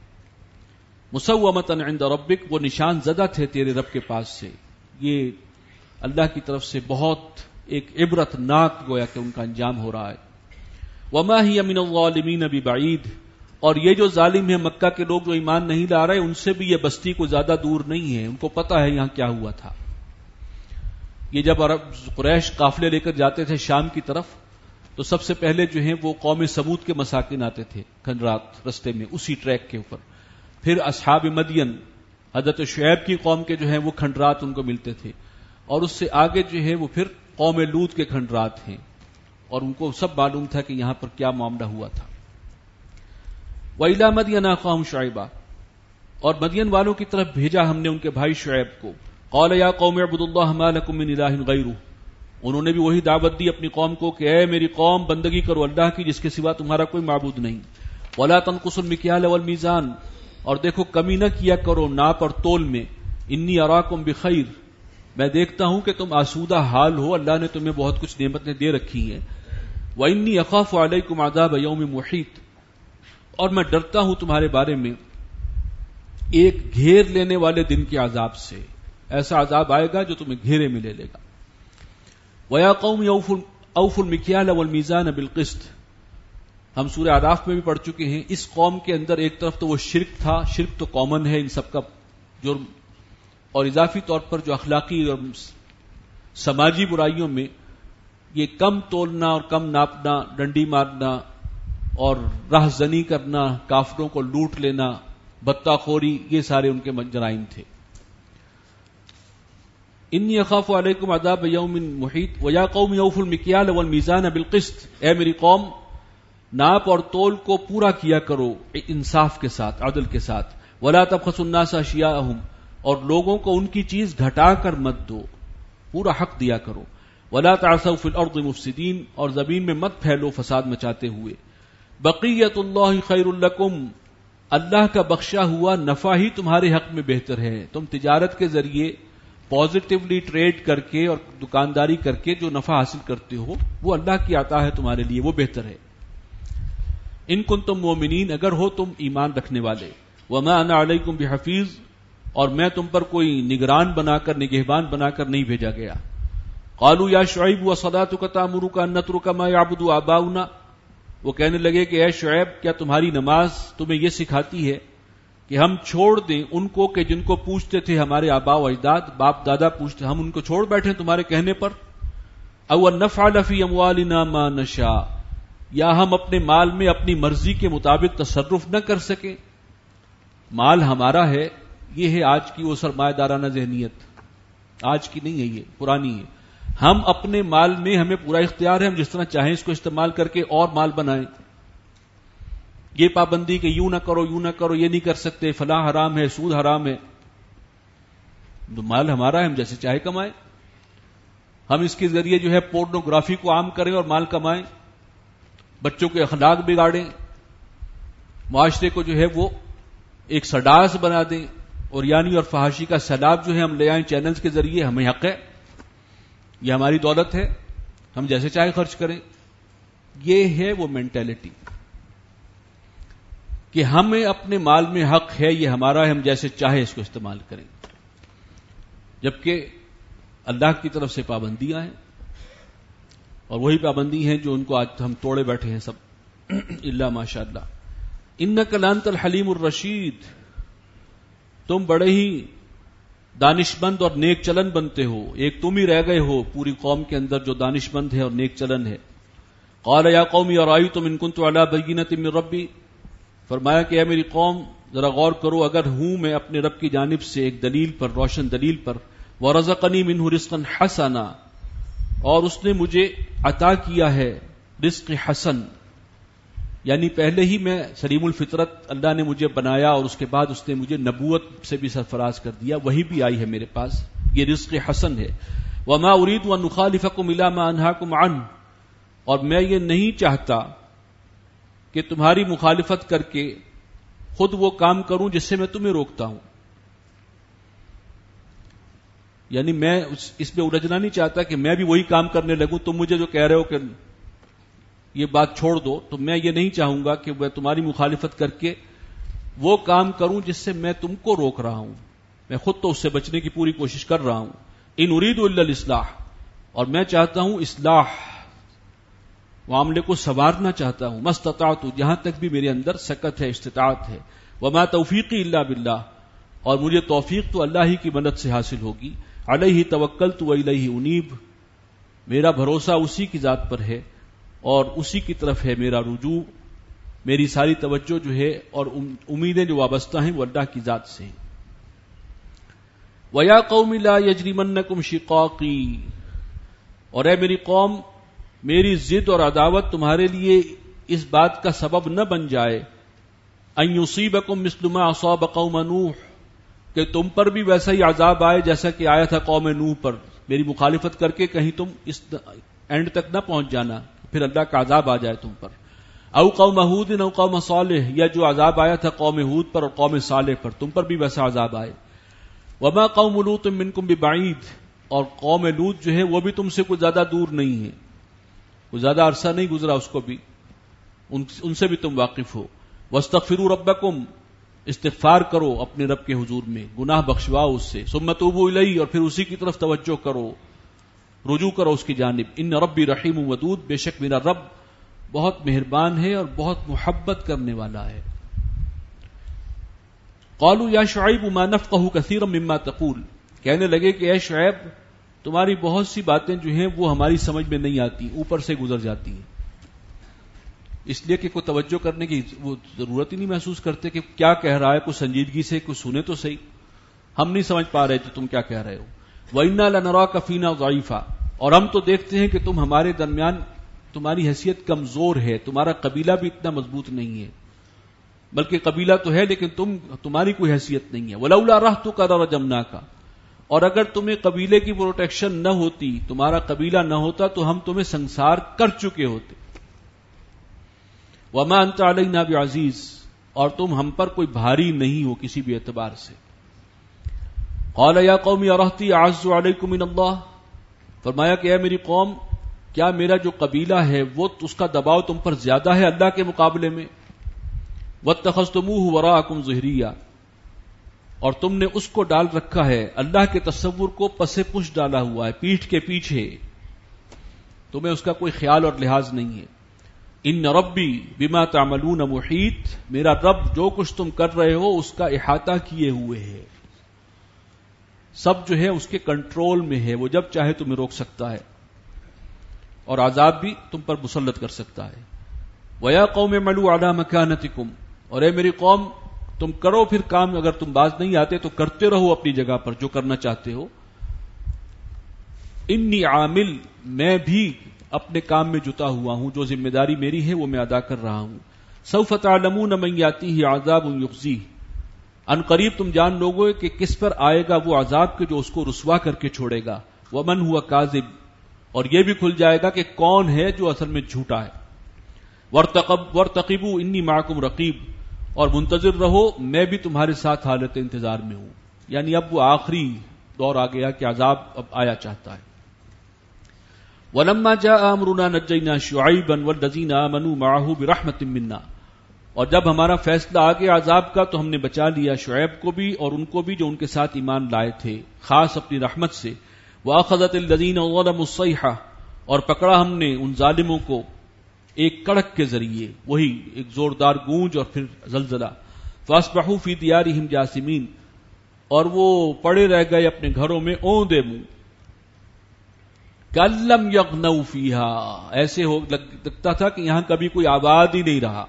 مسومۃ عند ربک، وہ نشان زدہ تھے تیرے رب کے پاس سے. یہ اللہ کی طرف سے بہت ایک عبرت ناک گویا کہ ان کا انجام ہو رہا ہے. وما ہی من الظالمین ببعید، اور یہ جو ظالم ہیں مکہ کے لوگ جو ایمان نہیں لا رہے، ان سے بھی یہ بستی کو زیادہ دور نہیں ہے، ان کو پتہ ہے یہاں کیا ہوا تھا. یہ جب عرب قریش قافلے لے کر جاتے تھے شام کی طرف، تو سب سے پہلے جو ہیں وہ قوم سمود کے مساکن آتے تھے کھنڈرات رستے میں اسی ٹریک کے اوپر. پھر اصحاب مدین حضرت شعیب کی قوم کے جو ہیں وہ کھنڈرات ان کو ملتے تھے، اور اس سے آگے جو ہے وہ پھر قوم لوط کے کھنڈرات ہیں، اور ان کو سب معلوم تھا کہ یہاں پر کیا معاملہ ہوا تھا. وَإِلَىٰ مَدْيَنَ أَخَاهُمْ شُعَيْبًا، اور مدین والوں کی طرف بھیجا ہم نے ان کے بھائی شعیب کو. قَالَ يَا قَوْمِ اعْبُدُوا اللَّهَ مَا لَكُم مِّنْ إِلَٰهٍ غَيْرُهُ، انہوں نے بھی وہی دعوت دی اپنی قوم کو کہ اے میری قوم بندگی کرو اللہ کی جس کے سوا تمہارا کوئی معبود نہیں. وَلَا تَنقُصُوا الْمِكْيَالَ وَالْمِيزَانَ، اور دیکھو کمی نہ کیا کرو ناپ اور تول میں. انی اراکم بخیر، میں دیکھتا ہوں کہ تم آسودہ حال ہو، اللہ نے تمہیں بہت کچھ نعمتیں دے رکھی ہیں. وانی اخاف علیکم عذاب یوم محیط، اور میں ڈرتا ہوں تمہارے بارے میں ایک گھیر لینے والے دن کے عذاب سے، ایسا عذاب آئے گا جو تمہیں گھیرے میں لے لے گا. ویا قوم اوفوا المکیال والمیزان بالقسط، ہم سورہ اعراف میں بھی پڑھ چکے ہیں. اس قوم کے اندر ایک طرف تو وہ شرک تھا، شرک تو کامن ہے ان سب کا جرم، اور اضافی طور پر جو اخلاقی اور سماجی برائیوں میں یہ کم تولنا اور کم ناپنا، ڈنڈی مارنا اور راہ زنی کرنا، کافروں کو لوٹ لینا، بتہ خوری، یہ سارے ان کے جرائم تھے. انی اخاف علیکم عذاب یوم محیط ویا قوم اوفوا المکیال والمیزان بالقسط، اے میری قوم ناپ اور تول کو پورا کیا کرو انصاف کے ساتھ، عدل کے ساتھ. ولا تبخسوا الناس اشیاءهم، اور لوگوں کو ان کی چیز گھٹا کر مت دو، پورا حق دیا کرو. ولا تعثوا فی الارض مفسدین، اور زمین میں مت پھیلو فساد مچاتے ہوئے. بقیت اللہ خیر لکم، اللہ کا بخشا ہوا نفع ہی تمہارے حق میں بہتر ہے. تم تجارت کے ذریعے پازیٹیولی ٹریڈ کر کے اور دکانداری کر کے جو نفع حاصل کرتے ہو وہ اللہ کی عطا ہے تمہارے لیے، وہ بہتر ہے. ان کنتم مومنین، اگر ہو تم ایمان رکھنے والے. وما انا علیکم بحفیظ، اور میں تم پر کوئی نگران بنا کر، نگہبان بنا کر نہیں بھیجا گیا. قالوا یا شعیب وصلاتک تأمرک ان نترک ما یعبد آباؤنا، وہ کہنے لگے کہ اے شعیب کیا تمہاری نماز تمہیں یہ سکھاتی ہے کہ ہم چھوڑ دیں ان کو کہ جن کو پوچھتے تھے ہمارے آباء و اجداد، باپ دادا پوچھتے، ہم ان کو چھوڑ بیٹھے تمہارے کہنے پر؟ او نفعل فی اموالنا ما نشاء، یا ہم اپنے مال میں اپنی مرضی کے مطابق تصرف نہ کر سکیں؟ مال ہمارا ہے، یہ ہے آج کی وہ سرمایہ دارانہ ذہنیت، آج کی نہیں ہے، یہ پرانی ہے۔ ہم اپنے مال میں ہمیں پورا اختیار ہے، ہم جس طرح چاہیں اس کو استعمال کر کے اور مال بنائیں۔ یہ پابندی کہ یوں نہ کرو، یوں نہ کرو، یہ نہیں کر سکتے، فلاں حرام ہے، سود حرام ہے، تو مال ہمارا ہے، ہم جیسے چاہے کمائیں۔ ہم اس کے ذریعے جو ہے پورنوگرافی کو عام کریں اور مال کمائیں، بچوں کے اخلاق بگاڑیں، معاشرے کو جو ہے وہ ایک سڈاس بنا دیں، اور یعنی اور فحاشی کا سیلاب جو ہے ہم لے آئیں چینلز کے ذریعے، ہمیں حق ہے، یہ ہماری دولت ہے، ہم جیسے چاہے خرچ کریں۔ یہ ہے وہ مینٹلٹی کہ ہمیں اپنے مال میں حق ہے، یہ ہمارا ہے، ہم جیسے چاہے اس کو استعمال کریں، جبکہ اللہ کی طرف سے پابندیاں ہیں، اور وہی پابندی ہیں جو ان کو آج ہم توڑے بیٹھے ہیں سب الا ماشاء اللہ۔ انک لانت الحلیم الرشید، تم بڑے ہی دانش مند اور نیک چلن بنتے ہو، ایک تم ہی رہ گئے ہو پوری قوم کے اندر جو دانش مند ہے اور نیک چلن ہے۔ قال یا قوم ارأیتم ان کنت علی بینۃ من ربی، فرمایا کہ اے میری قوم ذرا غور کرو، اگر ہوں میں اپنے رب کی جانب سے ایک دلیل پر، روشن دلیل پر، ورزقنی منہ رزقا حسنا، اور اس نے مجھے عطا کیا ہے رزق حسن، یعنی پہلے ہی میں سلیم الفطرت اللہ نے مجھے بنایا، اور اس کے بعد اس نے مجھے نبوت سے بھی سرفراز کر دیا، وہی بھی آئی ہے میرے پاس، یہ رزق حسن ہے۔ وما اريد ان اخالفكم الى ما انهاكم عنه، اور میں یہ نہیں چاہتا کہ تمہاری مخالفت کر کے خود وہ کام کروں جس سے میں تمہیں روکتا ہوں، یعنی میں اس میں الجھنا نہیں چاہتا کہ میں بھی وہی کام کرنے لگوں، تم مجھے جو کہہ رہے ہو کہ یہ بات چھوڑ دو، تو میں یہ نہیں چاہوں گا کہ میں تمہاری مخالفت کر کے وہ کام کروں جس سے میں تم کو روک رہا ہوں، میں خود تو اس سے بچنے کی پوری کوشش کر رہا ہوں۔ ان اريد الا الاصلاح، اور میں چاہتا ہوں اصلاح، معاملے کو سنوارنا چاہتا ہوں، مستطاعت، جہاں تک بھی میرے اندر سکت ہے، استطاعت ہے۔ وما توفیقی الا باللہ، اور مجھے توفیق تو اللہ ہی کی مدد سے حاصل ہوگی۔ علیہ توکلت والیہ انیب، میرا بھروسہ اسی کی ذات پر ہے اور اسی کی طرف ہے میرا رجوع، میری ساری توجہ جو ہے اور امیدیں جو وابستہ ہیں وہ اللہ کی ذات سے ہیں۔ وَيَا قَوْمِ لَا يَجْرِمَنَّكُمْ شِقَاقِي، اور اے میری قوم، میری ضد اور عداوت تمہارے لیے اس بات کا سبب نہ بن جائے، أَن يُصِيبَكُمْ مِثْلُ مَا أَصَابَ قَوْمَ نُوحٍ، کہ تم پر بھی ویسا ہی عذاب آئے جیسا کہ آیا تھا قوم نوح پر، میری مخالفت کر کے کہیں تم اس اینڈ تک نہ پہنچ جانا، پھر اللہ کا عذاب آ جائے تم پر۔ او قوم ہود او قوم صالح، یا جو عذاب آیا تھا قوم ہود پر اور قوم صالح پر، تم پر بھی ویسا عذاب آئے۔ وما قوم لوط منکم ببعید، اور قوم لوط جو ہے وہ بھی تم سے کوئی زیادہ دور نہیں ہے، کوئی زیادہ عرصہ نہیں گزرا اس کو بھی، ان سے بھی تم واقف ہو۔ واستغفروا ربکم، استغفار کرو اپنے رب کے حضور میں، گناہ بخشواؤ اس سے۔ ثم توبوا الیہ، اور پھر اسی کی طرف توجہ کرو، رجوع کرو اس کی جانب۔ ان ربی رحیم ودود، بے شک میرا رب بہت مہربان ہے اور بہت محبت کرنے والا ہے۔ قالوا یا شعیب ما نفقہ کثیرا مما تقول، کہنے لگے کہ اے شعیب تمہاری بہت سی باتیں جو ہیں وہ ہماری سمجھ میں نہیں آتی، اوپر سے گزر جاتی ہیں، اس لیے کہ کوئی توجہ کرنے کی وہ ضرورت ہی نہیں محسوس کرتے کہ کیا کہہ رہا ہے، کوئی سنجیدگی سے کوئی سنے تو صحیح، ہم نہیں سمجھ پا رہے تو تم کیا کہہ رہے ہو۔ وَإِنَّا لَنَرَاكَ فِينَا ضَعِيفًا، اور ہم تو دیکھتے ہیں کہ تم ہمارے درمیان، تمہاری حیثیت کمزور ہے، تمہارا قبیلہ بھی اتنا مضبوط نہیں ہے، بلکہ قبیلہ تو ہے لیکن تمہاری کوئی حیثیت نہیں ہے۔ وَلَوْلَا رَحْتُكَ لَرَجَمْنَاكَ، اور اگر تمہیں قبیلے کی پروٹیکشن نہ ہوتی، تمہارا قبیلہ نہ ہوتا تو ہم تمہیں سنسار کر چکے ہوتے۔ وما انت علینا بعزیز، اور تم ہم پر کوئی بھاری نہیں ہو کسی بھی اعتبار سے۔ قال یا قوم ارہطی اعز علیکم من اللہ، فرمایا کہ اے میری قوم، کیا میرا جو قبیلہ ہے وہ اس کا دباؤ تم پر زیادہ ہے اللہ کے مقابلے میں؟ واتخذتموہ وراءکم ظہریہ، اور تم نے اس کو ڈال رکھا ہے، اللہ کے تصور کو پس پش ڈالا ہوا ہے، پیٹھ کے پیچھے، تمہیں اس کا کوئی خیال اور لحاظ نہیں ہے۔ ان ربی بما تعملون محیط، میرا رب جو کچھ تم کر رہے ہو اس کا احاطہ کیے ہوئے ہے، سب جو ہے اس کے کنٹرول میں ہے، وہ جب چاہے تمہیں روک سکتا ہے اور عذاب بھی تم پر مسلط کر سکتا ہے۔ وَيَا قَوْمِ اعْمَلُوا عَلَىٰ مَكَانَتِكُمْ، اور اے میری قوم تم کرو پھر کام، اگر تم باز نہیں آتے تو کرتے رہو اپنی جگہ پر جو کرنا چاہتے ہو۔ انی عامل، میں بھی اپنے کام میں جتا ہوا ہوں، جو ذمہ داری میری ہے وہ میں ادا کر رہا ہوں۔ سوف تعلمون من یاتیہ عذاب یخزیہ، ان قریب تم جان لوگے کہ کس پر آئے گا وہ عذاب کے جو اس کو رسوا کر کے چھوڑے گا۔ ومن ہوا کاذب، اور یہ بھی کھل جائے گا کہ کون ہے جو اصل میں جھوٹا ہے۔ وارتقبوا انی معکم رقیب، اور منتظر رہو میں بھی تمہارے ساتھ حالت انتظار میں ہوں، یعنی اب وہ آخری دور آ گیا کہ عذاب اب آیا چاہتا ہے۔ وَلَمَّا جَاءَ أَمْرُنَا نَجَّيْنَا شُعَيْبًا وَالَّذِينَ آمَنُوا مَعَهُ بِرَحْمَةٍ مِنَّا، اور جب ہمارا فیصلہ آ گیا عذاب کا تو ہم نے بچا لیا شعیب کو بھی اور ان کو بھی جو ان کے ساتھ ایمان لائے تھے، خاص اپنی رحمت سے۔ وَأَخَذَتِ الَّذِينَ ظَلَمُوا الصَّيْحَةُ، اور پکڑا ہم نے ان ظالموں کو ایک کڑک کے ذریعے، وہی ایک زوردار گونج اور پھر زلزلہ۔ فَأَصْبَحُوا فِي دِيَارِهِمْ جَاثِمِينَ، اور وہ پڑے رہ گئے اپنے گھروں میں اوندے منہ۔ كَأَن لَّمْ يَغْنَوْا فِيهَا، ایسے لگتا تھا کہ یہاں کبھی کوئی آباد ہی نہیں رہا۔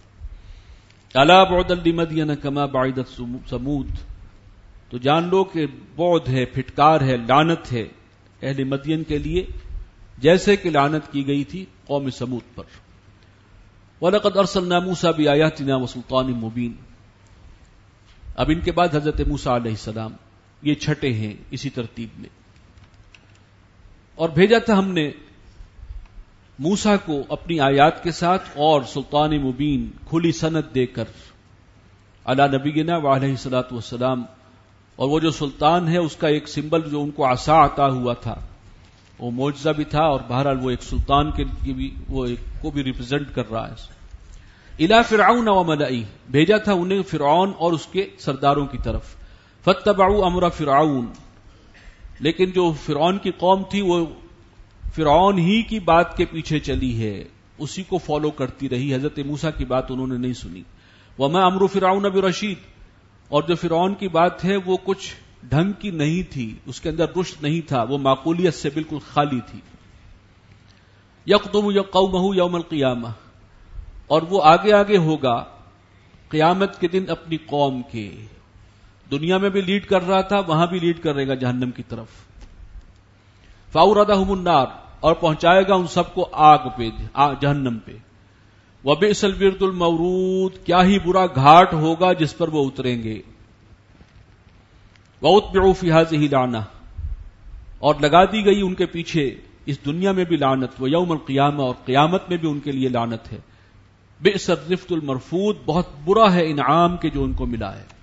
أَلَا بُعْدًا لِمَدْيَنَ كَمَا بَعِدَتْ ثَمُودُ، تو جان لو کہ بعد ہے، پھٹکار ہے، لعنت ہے اہل مدین کے لیے، جیسے کہ لعنت کی گئی تھی قوم سمود پر۔ وَلَقَدْ أَرْسَلْنَا مُوسَىٰ بِآيَاتِنَا وَسُلْطَانٍ مُبِينٍ، اب ان کے بعد حضرت موسیٰ علیہ السلام، یہ چھٹے ہیں اسی ترتیب میں، اور بھیجا تھا ہم نے موسیٰ کو اپنی آیات کے ساتھ اور سلطان مبین، کھلی سند دے کر، علی نبینا وعلیہ الصلوۃ والسلام، اور وہ جو سلطان ہے اس کا ایک سمبل جو ان کو عصا عطا ہوا تھا وہ معجزہ بھی تھا، اور بہرحال وہ ایک سلطان کے لیے بھی وہ ایک کو بھی ریپرزینٹ کر رہا ہے۔ الی فرعون وملئہ، بھیجا تھا انہیں فرعون اور اس کے سرداروں کی طرف۔ فاتبعوا امر فرعون، لیکن جو فرعون کی قوم تھی وہ فرعون ہی کی بات کے پیچھے چلی ہے، اسی کو فالو کرتی رہی، حضرت موسیٰ کی بات انہوں نے نہیں سنی۔ وما امر فرعون برشید، اور جو فرعون کی بات ہے وہ کچھ ڈھنگ کی نہیں تھی، اس کے اندر رشد نہیں تھا، وہ معقولیت سے بالکل خالی تھی۔ یقدم قومہ یوم القیامہ، اور وہ آگے آگے ہوگا قیامت کے دن اپنی قوم کے، دنیا میں بھی لیڈ کر رہا تھا، وہاں بھی لیڈ کرے گا جہنم کی طرف۔ فاوردہم النار، اور پہنچائے گا ان سب کو آگ پہ، جہنم پہ۔ وبئس الورد المورود، کیا ہی برا گھاٹ ہوگا جس پر وہ اتریں گے۔ واتبعوا فی ہذہ لعنہ، اور لگا دی گئی ان کے پیچھے اس دنیا میں بھی لعنت، ویوم القیامہ، اور قیامت میں بھی ان کے لیے لعنت ہے۔ بئس الرفد المرفود، بہت برا ہے انعام کے جو ان کو ملا ہے۔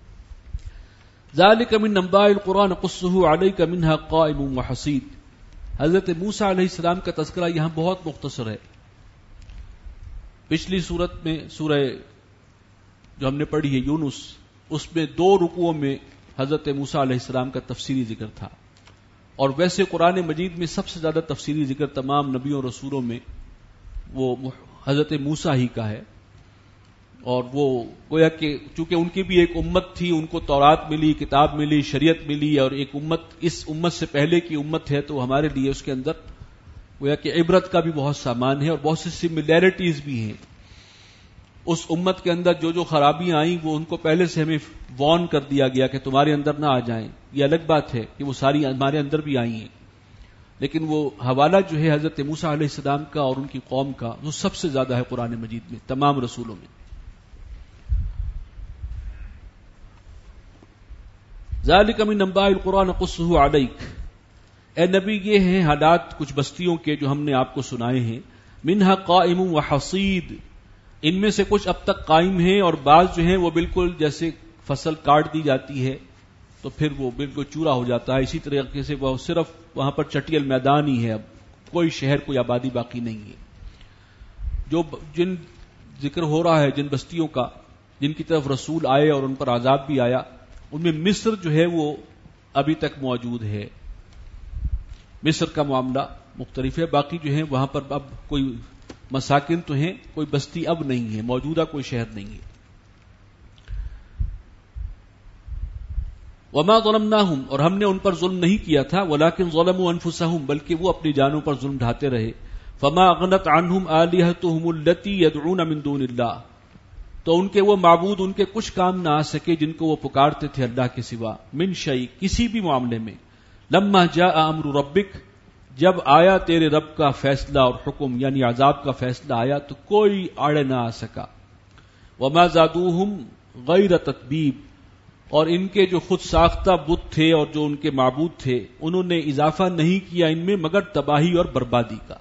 ذالک من انباء القرآن نقصہ علیک منہا قائم وحصید، حضرت موسیٰ علیہ السلام کا تذکرہ یہاں بہت مختصر ہے۔ پچھلی صورت میں سورہ جو ہم نے پڑھی ہے یونس، اس میں 2 رکوعوں میں حضرت موسیٰ علیہ السلام کا تفصیلی ذکر تھا، اور ویسے قرآن مجید میں سب سے زیادہ تفصیلی ذکر تمام نبیوں اور رسولوں میں وہ حضرت موسیٰ ہی کا ہے، اور وہ گویا کہ چونکہ ان کی بھی ایک امت تھی، ان کو تورات ملی، کتاب ملی، شریعت ملی، اور ایک امت اس امت سے پہلے کی امت ہے، تو ہمارے لیے اس کے اندر گویا کہ عبرت کا بھی بہت سامان ہے، اور بہت سی سملیرٹیز بھی ہیں۔ اس امت کے اندر جو جو خرابیاں آئیں وہ ان کو پہلے سے ہمیں وارن کر دیا گیا کہ تمہارے اندر نہ آ جائیں۔ یہ الگ بات ہے کہ وہ ساری ہمارے اندر بھی آئی ہیں، لیکن وہ حوالہ جو ہے حضرت موسیٰ علیہ السلام کا اور ان کی قوم کا، وہ سب سے زیادہ ہے قرآن مجید میں تمام رسولوں میں۔ ذالک من انباء القرآن نقصہ علیک، اے نبی یہ ہیں حالات کچھ بستیوں کے جو ہم نے آپ کو سنائے ہیں۔ منہا قائم وحصید، ان میں سے کچھ اب تک قائم ہیں، اور بعض جو ہیں وہ بالکل جیسے فصل کاٹ دی جاتی ہے تو پھر وہ بالکل چورا ہو جاتا ہے، اسی طریقے سے وہ صرف وہاں پر چٹیل میدان ہی ہے، اب کوئی شہر کوئی آبادی باقی نہیں ہے۔ جو جن ذکر ہو رہا ہے جن بستیوں کا جن کی طرف رسول آئے اور ان پر عذاب بھی آیا، ان میں مصر جو ہے وہ ابھی تک موجود ہے۔ مصر کا معاملہ مختلف ہے، باقی جو ہے وہاں پر اب کوئی مساکن تو ہیں، کوئی بستی اب نہیں ہے، موجودہ کوئی شہر نہیں ہے. وما ظلمناہم، اور ہم نے ان پر ظلم نہیں کیا تھا، ولکن ظلموا انفسہم، بلکہ وہ اپنی جانوں پر ظلم ڈھاتے رہے. فما اغنت عنہم آلہتہم التی یدعون من دون اللہ، تو ان کے وہ معبود ان کے کچھ کام نہ آ سکے جن کو وہ پکارتے تھے اللہ کے سوا. من شیء، کسی بھی معاملے میں. لما جاء امر ربک، جب آیا تیرے رب کا فیصلہ اور حکم، یعنی عذاب کا فیصلہ آیا تو کوئی آڑے نہ آ سکا. وما زادوہم غیر تتبیب، اور ان کے جو خود ساختہ بت تھے اور جو ان کے معبود تھے انہوں نے اضافہ نہیں کیا ان میں مگر تباہی اور بربادی کا.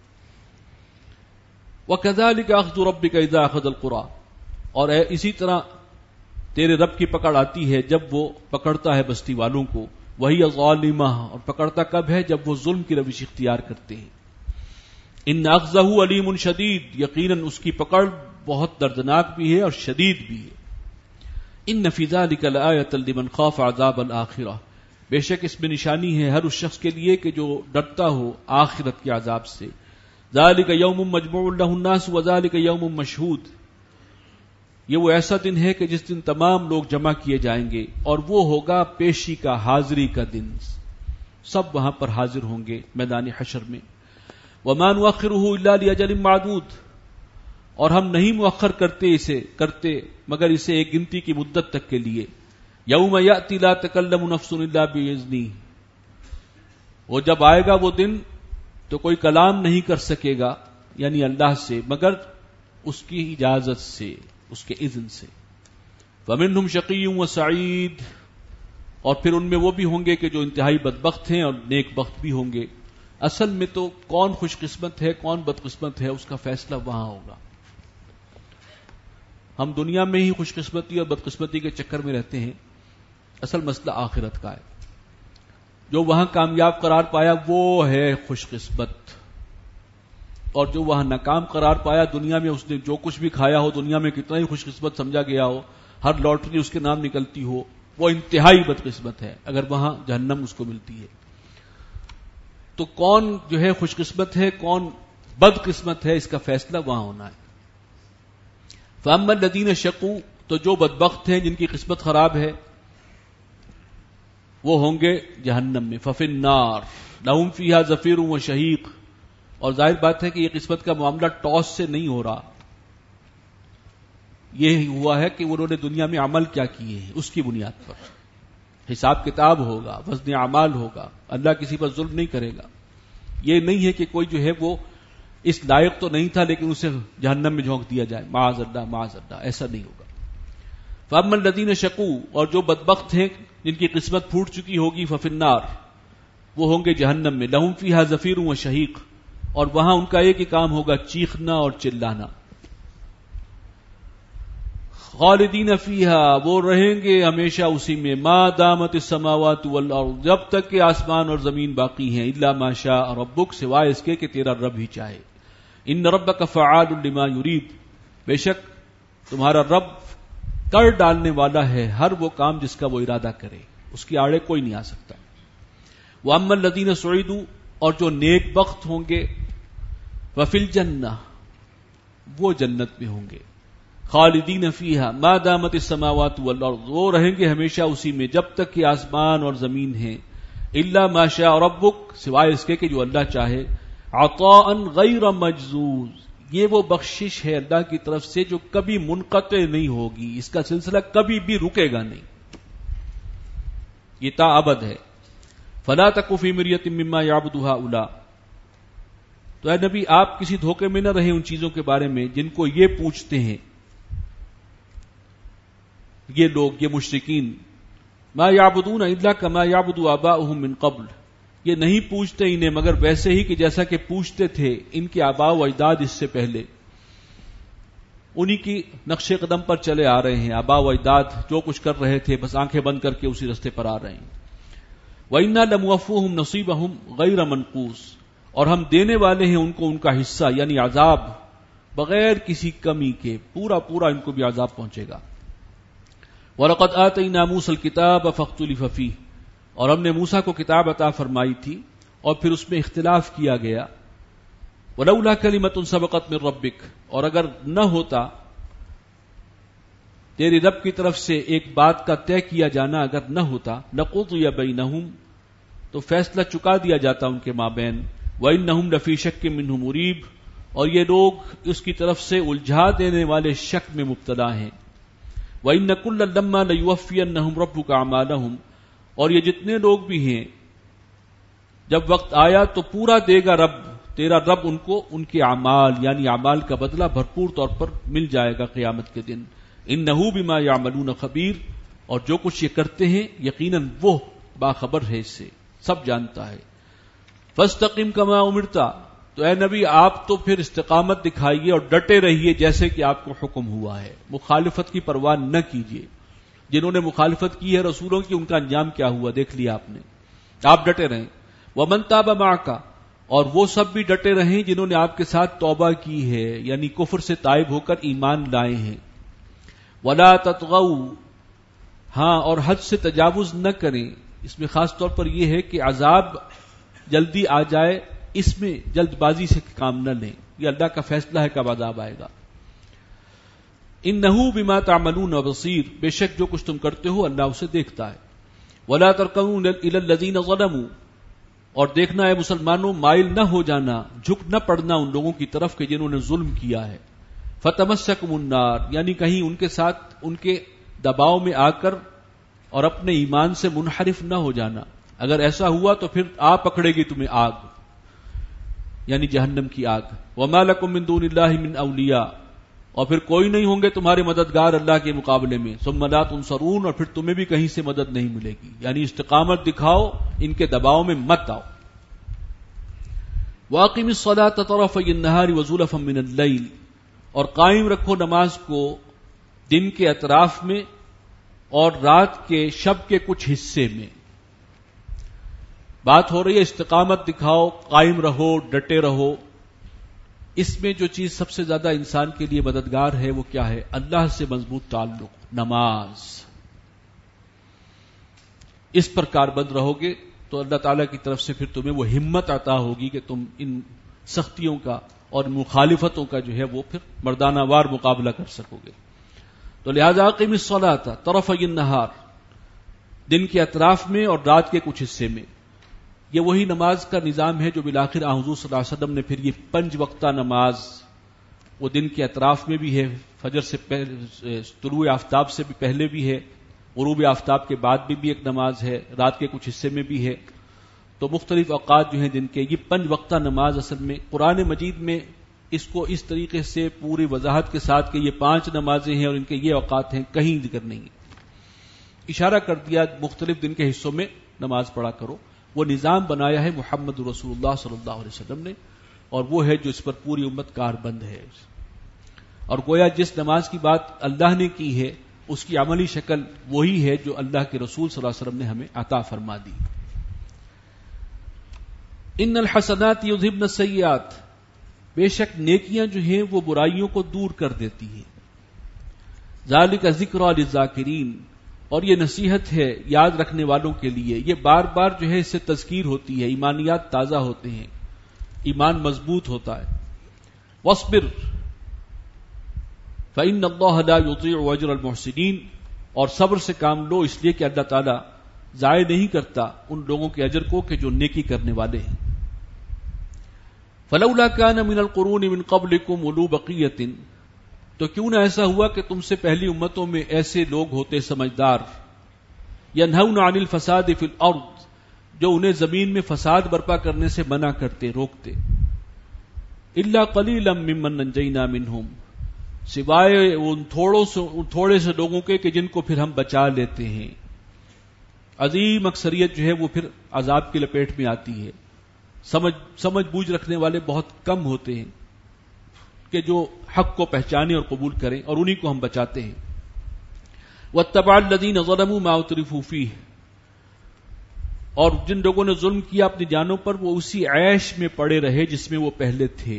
وَكَذَلِكَ أَخْذُ رَبِّكَ إِذَا أَخَذَ الْقُرَىٰ، اور اسی طرح تیرے رب کی پکڑ آتی ہے جب وہ پکڑتا ہے بستی والوں کو. وہی ظالمہ، اور پکڑتا کب ہے؟ جب وہ ظلم کی روش اختیار کرتے ہیں. ان اخذہ علیم شدید، یقیناً اس کی پکڑ بہت دردناک بھی ہے اور شدید بھی ہے. ان فی ذلک لآیۃ لمن خاف عذاب الآخرہ، بے شک اس میں نشانی ہے ہر اس شخص کے لیے کہ جو ڈرتا ہو آخرت کے عذاب سے. ذالک یوم مجموع لہ الناس وذالک یوم مشہود، یہ وہ ایسا دن ہے کہ جس دن تمام لوگ جمع کیے جائیں گے، اور وہ ہوگا پیشی کا، حاضری کا دن. سب وہاں پر حاضر ہوں گے میدان حشر میں. وما نؤخرہ الا لاجل معدود، اور ہم نہیں مؤخر کرتے مگر اسے ایک گنتی کی مدت تک کے لیے. یوم یأتی لا تکلم نفس الا باذنہ، وہ جب آئے گا وہ دن تو کوئی کلام نہیں کر سکے گا یعنی اللہ سے مگر اس کی اجازت سے، اس کے اذن سے. ومنہم شقی وسعید، اور پھر ان میں وہ بھی ہوں گے کہ جو انتہائی بدبخت ہیں اور نیک بخت بھی ہوں گے. اصل میں تو کون خوش قسمت ہے کون بدقسمت ہے اس کا فیصلہ وہاں ہوگا. ہم دنیا میں ہی خوش قسمتی اور بدقسمتی کے چکر میں رہتے ہیں، اصل مسئلہ آخرت کا ہے. جو وہاں کامیاب قرار پایا وہ ہے خوش قسمت، اور جو وہاں ناکام قرار پایا دنیا میں اس نے جو کچھ بھی کھایا ہو، دنیا میں کتنا ہی خوش قسمت سمجھا گیا ہو، ہر لاٹری اس کے نام نکلتی ہو، وہ انتہائی بدقسمت ہے اگر وہاں جہنم اس کو ملتی ہے. تو کون جو ہے خوش قسمت ہے کون بدقسمت ہے اس کا فیصلہ وہاں ہونا ہے. فَأَمَّا الَّذِينَ شَقُوا، تو جو بدبخت ہیں جن کی قسمت خراب ہے وہ ہوں گے جہنم میں. فَفِي النَّارِ لَهُمْ فِيهَا زَفِيرٌ وَشَهِيقٌ، اور ظاہر بات ہے کہ یہ قسمت کا معاملہ ٹاس سے نہیں ہو رہا، یہ ہوا ہے کہ انہوں نے دنیا میں عمل کیا کیے ہیں اس کی بنیاد پر حساب کتاب ہوگا، وزن اعمال ہوگا. اللہ کسی پر ظلم نہیں کرے گا. یہ نہیں ہے کہ کوئی جو ہے وہ اس لائق تو نہیں تھا لیکن اسے جہنم میں جھونک دیا جائے، معاذ اللہ معاذ اللہ، ایسا نہیں ہوگا. فَأَمَّا الَّذِينَ شَقُوا، اور جو بدبخت ہیں جن کی قسمت پھوٹ چکی ہوگی، فَفِي النَّارِ، وہ ہوں گے جہنم میں. لَهُمْ فِيهَا زَفِيرٌ وَشَهِيقٌ، اور وہاں ان کا ایک ہی کام ہوگا، چیخنا اور چلانا. خالدین فیہا، وہ رہیں گے ہمیشہ اسی میں. ما دامت السماوات والارض، جب تک کہ آسمان اور زمین باقی ہیں. الا ما شاء ربک، سوائے اس کے کہ تیرا رب ہی چاہے. ان ربک فعال لما یرید، بے شک تمہارا رب کر ڈالنے والا ہے ہر وہ کام جس کا وہ ارادہ کرے، اس کی آڑے کوئی نہیں آ سکتا. واما الذین سعیدوا، اور جو نیک بخت ہوں گے، وفی الجنہ، وہ جنت میں ہوں گے. خالدین فیہا ما دامت السماوات والارض، وہ رہیں گے ہمیشہ اسی میں جب تک کہ آسمان اور زمین ہیں. الا ما شاء ربک، سوائے اس کے کہ جو اللہ چاہے. عطاء غیر مجذوذ، یہ وہ بخشش ہے اللہ کی طرف سے جو کبھی منقطع نہیں ہوگی، اس کا سلسلہ کبھی بھی رکے گا نہیں، یہ تا ابد ہے. فلا تک فی مریۃ مما یعبد ہؤلاء، تو اے نبی آپ کسی دھوکے میں نہ رہیں ان چیزوں کے بارے میں جن کو یہ پوچھتے ہیں یہ لوگ، یہ مشرکین. ما یعبدون الا کما یعبد آباؤہم من قبل، یہ نہیں پوچھتے انہیں مگر ویسے ہی کہ جیسا کہ پوچھتے تھے ان کے آباء و اجداد اس سے پہلے. انہی کی نقش قدم پر چلے آ رہے ہیں. آباء و اجداد جو کچھ کر رہے تھے بس آنکھیں بند کر کے اسی رستے پر آ رہے ہیں. وَإِنَّا لَمُوَفُّوهُمْ نَصِيبَهُمْ غَيْرَ مَنْقُوصٍ، اور ہم دینے والے ہیں ان کو ان کا حصہ یعنی عذاب بغیر کسی کمی کے، پورا پورا ان کو بھی عذاب پہنچے گا. وَلَقَدْ آتَيْنَا مُوسَى الْكِتَابَ فَاخْتُلِفَ فِيهِ، اور ہم نے موسیٰ کو کتاب عطا فرمائی تھی اور پھر اس میں اختلاف کیا گیا. ولولا کلمۃ سبقت من ربک، اور اگر نہ ہوتا تیری رب کی طرف سے ایک بات کا طے کیا جانا اگر نہ ہوتا، لقضی بینہم، تو فیصلہ چکا دیا جاتا ان کے مابین، وانہم لفی شک منہ مریب، اور یہ لوگ اس کی طرف سے الجھا دینے والے شک میں مبتلا ہیں، وان کلا لما لیوفینہم ربک اعمالہم، اور یہ جتنے لوگ بھی ہیں جب وقت آیا تو پورا دے گا رب، تیرا رب ان کو ان کے اعمال یعنی اعمال کا بدلہ بھرپور طور پر مل جائے گا قیامت کے دن۔ انہ بما یعملون خبیر، اور جو کچھ یہ کرتے ہیں یقیناً وہ باخبر ہے، اس سے سب جانتا ہے۔ فاستقم کما امرتا، تو اے نبی آپ تو پھر استقامت دکھائیے اور ڈٹے رہیے جیسے کہ آپ کو حکم ہوا ہے، مخالفت کی پرواہ نہ کیجیے۔ جنہوں نے مخالفت کی ہے رسولوں کی، ان کا انجام کیا ہوا دیکھ لیا آپ نے، آپ ڈٹے رہیں۔ ومن تاب معک، اور وہ سب بھی ڈٹے رہیں جنہوں نے آپ کے ساتھ توبہ کی ہے، یعنی کفر سے تائب ہو کر ایمان لائے ہیں۔ ولا تطغوا، ہاں اور حد سے تجاوز نہ کریں، اس میں خاص طور پر یہ ہے کہ عذاب جلدی آ جائے، اس میں جلد بازی سے کام نہ لیں، یہ اللہ کا فیصلہ ہے کب عذاب آئے گا۔ انہ بما تعملون بصیر، بے شک جو کچھ تم کرتے ہو اللہ اسے دیکھتا ہے۔ ولا ترکنوا الی الذین ظلموا، اور دیکھنا ہے مسلمانوں مائل نہ ہو جانا، جھک نہ پڑنا ان لوگوں کی طرف کہ جنہوں نے ظلم کیا ہے۔ فتمسکم النار، یعنی کہیں ان کے ساتھ ان کے دباؤ میں آ کر اور اپنے ایمان سے منحرف نہ ہو جانا، اگر ایسا ہوا تو پھر آ پکڑے گی تمہیں آگ، یعنی جہنم کی آگ۔ وما لکم من دون اللہ من اولیاء، اور پھر کوئی نہیں ہوں گے تمہارے مددگار اللہ کے مقابلے میں۔ ثم لا تنصرون، اور پھر تمہیں بھی کہیں سے مدد نہیں ملے گی، یعنی استقامت دکھاؤ، ان کے دباؤ میں مت آؤ۔ واقم الصلاۃ طرفی النہار وزلفا من اللیل، اور قائم رکھو نماز کو دن کے اطراف میں اور رات کے شب کے کچھ حصے میں۔ بات ہو رہی ہے استقامت دکھاؤ، قائم رہو، ڈٹے رہو۔ اس میں جو چیز سب سے زیادہ انسان کے لیے مددگار ہے وہ کیا ہے؟ اللہ سے مضبوط تعلق، نماز۔ اس پر کاربند رہو گے تو اللہ تعالیٰ کی طرف سے پھر تمہیں وہ ہمت عطا ہوگی کہ تم ان سختیوں کا اور مخالفتوں کا جو ہے وہ پھر مردانہ وار مقابلہ کر سکو گے۔ تو لہذا اقیم الصلاۃ طرفی النہار، دن کے اطراف میں اور رات کے کچھ حصے میں۔ یہ وہی نماز کا نظام ہے جو بالآخر حضور صلی اللہ علیہ وسلم نے پھر یہ 5 وقتہ نماز، وہ دن کے اطراف میں بھی ہے، فجر سے پہلے، طلوع آفتاب سے بھی پہلے بھی ہے، غروب آفتاب کے بعد بھی ایک نماز ہے، رات کے کچھ حصے میں بھی ہے۔ تو مختلف اوقات جو ہیں دن کے، یہ 5 وقتہ نماز اصل میں قرآن مجید میں اس کو اس طریقے سے پوری وضاحت کے ساتھ کہ یہ 5 نمازیں ہیں اور ان کے یہ اوقات ہیں کہیں ذکر نہیں ہے، اشارہ کر دیا مختلف دن کے حصوں میں نماز پڑھا کرو۔ وہ نظام بنایا ہے محمد رسول اللہ صلی اللہ علیہ وسلم نے، اور وہ ہے جو اس پر پوری امت کاربند ہے۔ اور گویا جس نماز کی بات اللہ نے کی ہے اس کی عملی شکل وہی ہے جو اللہ کے رسول صلی اللہ علیہ وسلم نے ہمیں عطا فرما دی۔ ان الحسنات یذھبن السیئات، بے شک نیکیاں جو ہیں وہ برائیوں کو دور کر دیتی ہیں۔ ذالک ذکریٰ للذاکرین، اور یہ نصیحت ہے یاد رکھنے والوں کے لیے، یہ بار بار جو ہے اس سے تذکیر ہوتی ہے، ایمانیات تازہ ہوتے ہیں، ایمان مضبوط ہوتا ہے۔ واصبر فإن اللہ لا یضیع اجر المحسنین، اور صبر سے کام لو اس لیے کہ اللہ تعالیٰ ضائع نہیں کرتا ان لوگوں کے اجر کو کہ جو نیکی کرنے والے ہیں۔ فلولا کان من القرون من قبلکم اولو بقیۃ، تو کیوں نہ ایسا ہوا کہ تم سے پہلی امتوں میں ایسے لوگ ہوتے سمجھدار، ینہون عن الفساد فی الارض، جو انہیں زمین میں فساد برپا کرنے سے منع کرتے، روکتے۔ الا قلیلا ممن نجینا منہم، سوائے ان تھوڑے سے لوگوں کے کہ جن کو پھر ہم بچا لیتے ہیں۔ عظیم اکثریت جو ہے وہ پھر عذاب کی لپیٹ میں آتی ہے۔ سمجھ بوجھ رکھنے والے بہت کم ہوتے ہیں کہ جو حق کو پہچانے اور قبول کریں، اور انہی کو ہم بچاتے ہیں۔ واتبع الذین ظلموا ما اترفوا فیہ، اور جن لوگوں نے ظلم کیا اپنی جانوں پر وہ اسی عیش میں پڑے رہے جس میں وہ پہلے تھے۔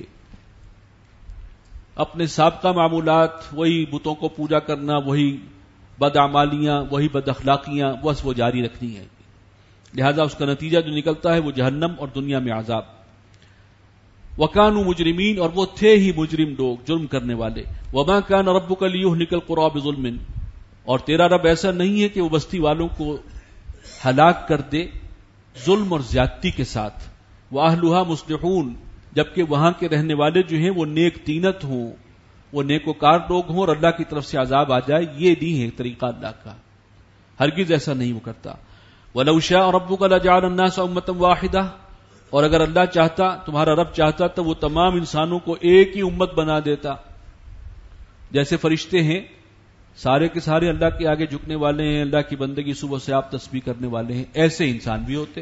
اپنے سابقہ معمولات، وہی بتوں کو پوجا کرنا، وہی بدعمالیاں، وہی بد اخلاقیاں، بس وہ جاری رکھنی ہے۔ لہذا اس کا نتیجہ جو نکلتا ہے وہ جہنم اور دنیا میں عذاب۔ وَكَانُوا مُجْرِمِينَ، اور وہ تھے ہی مجرم لوگ، جرم کرنے والے. وَمَا كَانَ رَبُّكَ لِيُهْلِكَ الْقُرَىٰ بِظُلْمٍ، اور تیرا رب ایسا نہیں ہے کہ وہ بستی والوں کو ہلاک کر دے ظلم اور زیادتی کے ساتھ. وَأَهْلُهَا مُصْلِحُونَ، جبکہ وہاں کے رہنے والے جو ہیں وہ نیک تینت ہوں، وہ نیکوکار لوگ ہوں، اور اللہ کی طرف سے عذاب آ جائے، یہ نہیں ہے طریقہ اللہ کا، ہرگز ایسا نہیں وہ کرتا. وَلَوْ شَاءَ رَبُّكَ لَجَعَلَ النَّاسَ أُمَّةً وَاحِدَةً، اور اگر اللہ چاہتا، تمہارا رب چاہتا تو وہ تمام انسانوں کو ایک ہی امت بنا دیتا. جیسے فرشتے ہیں سارے کے سارے اللہ کے آگے جھکنے والے ہیں، اللہ کی بندگی صبح سے آپ تسبیح کرنے والے ہیں، ایسے انسان بھی ہوتے.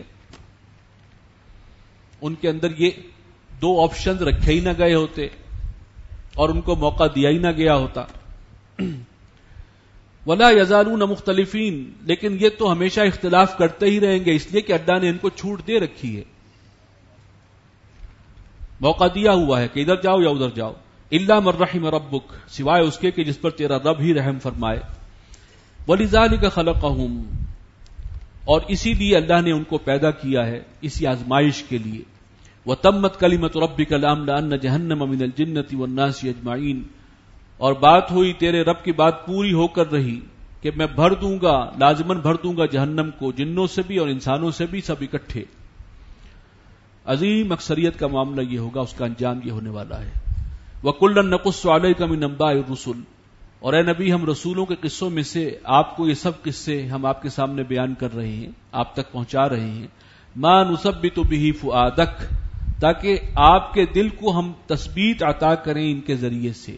ان کے اندر یہ دو آپشنز رکھے ہی نہ گئے ہوتے اور ان کو موقع دیا ہی نہ گیا ہوتا. وَلَا يَزَالُونَ مُخْتَلِفِينَ، لیکن یہ تو ہمیشہ اختلاف کرتے ہی رہیں گے، اس لیے کہ اللہ نے ان کو چھوٹ دے رکھی ہے، موقع دیا ہوا ہے کہ ادھر جاؤ یا ادھر جاؤ. الا من رحم ربک، سوائے اس کے کہ جس پر تیرا رب ہی رحم فرمائے. وَلِذَلِكَ خَلَقَهُمْ، اور اسی لیے اللہ نے ان کو پیدا کیا ہے، اسی آزمائش کے لیے. وَتَمَّتْ كَلِمَةُ رَبِّكَ لَأَمْلَأَنَّ جَهَنَّمَ مِنَ الْجِنَّةِ وَالنَّاسِ أَجْمَعِينَ، اور بات ہوئی تیرے رب کی بات پوری ہو کر رہی کہ میں بھر دوں گا، لازماً بھر دوں گا جہنم کو، جنوں سے بھی اور انسانوں سے بھی، سب اکٹھے. عظیم اکثریت کا معاملہ یہ ہوگا، اس کا انجام یہ ہونے والا ہے. وَكُلًّا نَقُصُّ عَلَيْكَ مِنْ أَنْبَاءِ الرُّسُلِ، اور اے نبی ہم رسولوں کے قصوں میں سے آپ کو یہ سب قصے ہم آپ کے سامنے بیان کر رہے ہیں، آپ تک پہنچا رہے ہیں. مَا نُثَبِّتُ بِهِ فُؤَادَكَ، تاکہ آپ کے دل کو ہم تثبیت عطا کریں ان کے ذریعے سے.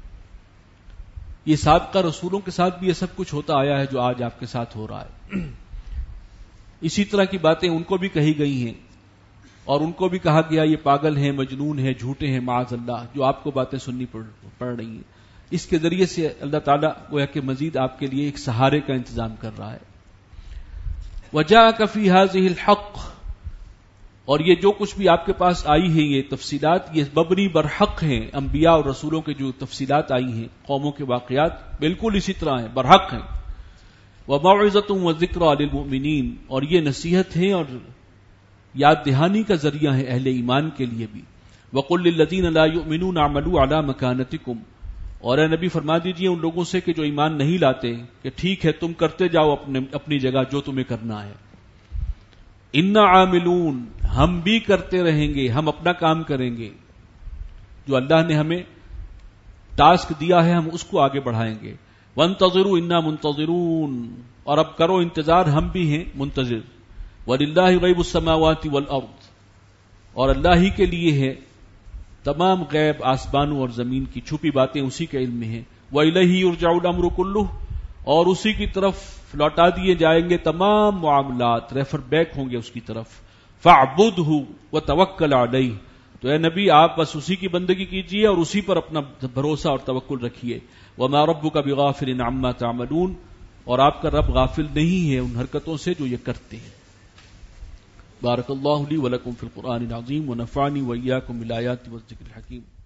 یہ سابقہ رسولوں کے ساتھ بھی یہ سب کچھ ہوتا آیا ہے جو آج آپ کے ساتھ ہو رہا ہے. اسی طرح کی باتیں ان کو بھی کہی گئی ہیں، اور ان کو بھی کہا گیا یہ پاگل ہیں، مجنون ہیں، جھوٹے ہیں، معاذ اللہ، جو آپ کو باتیں سننی پڑ رہی ہیں. اس کے ذریعے سے اللہ تعالیٰ گویا کہ مزید آپ کے لیے ایک سہارے کا انتظام کر رہا ہے. وَجَاءَكَ فِي هَذِهِ الْحَقُّ، اور یہ جو کچھ بھی آپ کے پاس آئی ہے یہ تفصیلات، یہ مبنی برحق ہیں. انبیاء اور رسولوں کے جو تفصیلات آئی ہیں، قوموں کے واقعات بالکل اسی طرح ہیں، برحق ہیں. وَمَوْعِظَةٌ وَذِكْرَىٰ لِلْمُؤْمِنِينَ، اور یہ نصیحت ہیں اور یاد دہانی کا ذریعہ ہے اہل ایمان کے لیے بھی. وَقُلْ لِلَّذِينَ لَا يُؤْمِنُونَ اعْمَلُوا عَلَىٰ مَكَانَتِكُمْ، اور اے نبی فرما دیجئے ان لوگوں سے کہ جو ایمان نہیں لاتے کہ ٹھیک ہے تم کرتے جاؤ اپنی جگہ جو تمہیں کرنا ہے. اِنَّا عَامِلُونَ، ہم بھی کرتے رہیں گے، ہم اپنا کام کریں گے، جو اللہ نے ہمیں ٹاسک دیا ہے ہم اس کو آگے بڑھائیں گے. وَانتَظِرُوا إِنَّا مُنتَظِرُونَ، اور اب کرو انتظار، ہم بھی ہیں منتظر. وَلِلَّهِ غَيْبُ السَّمَاوَاتِ وَالْأَرْضِ، اور اللہ ہی کے لیے ہے تمام غیب آسمانوں اور زمین کی چھپی باتیں اسی کے علم میں ہیں. وَإِلَيْهِ يُرْجَعُ الْأَمْرُ كُلُّهُ، اور اسی کی طرف لوٹا دیے جائیں گے تمام معاملات، ریفر بیک ہوں گے اس کی طرف. فَاعْبُدْهُ وَتَوَكَّلْ عَلَيْهِ، تو اے نبی آپ بس اسی کی بندگی کیجیے اور اسی پر اپنا بھروسہ اور توکل رکھیے. وَمَا رَبُّكَ بِغَافِلٍ عَمَّا تَعْمَلُونَ، اور آپ کا رب غافل نہیں ہے ان حرکتوں سے جو یہ کرتے ہیں. بارک اللہ لی ولکم فی القرآن العظیم ونفعنی وإیاکم بالآیات والذکر الحکیم.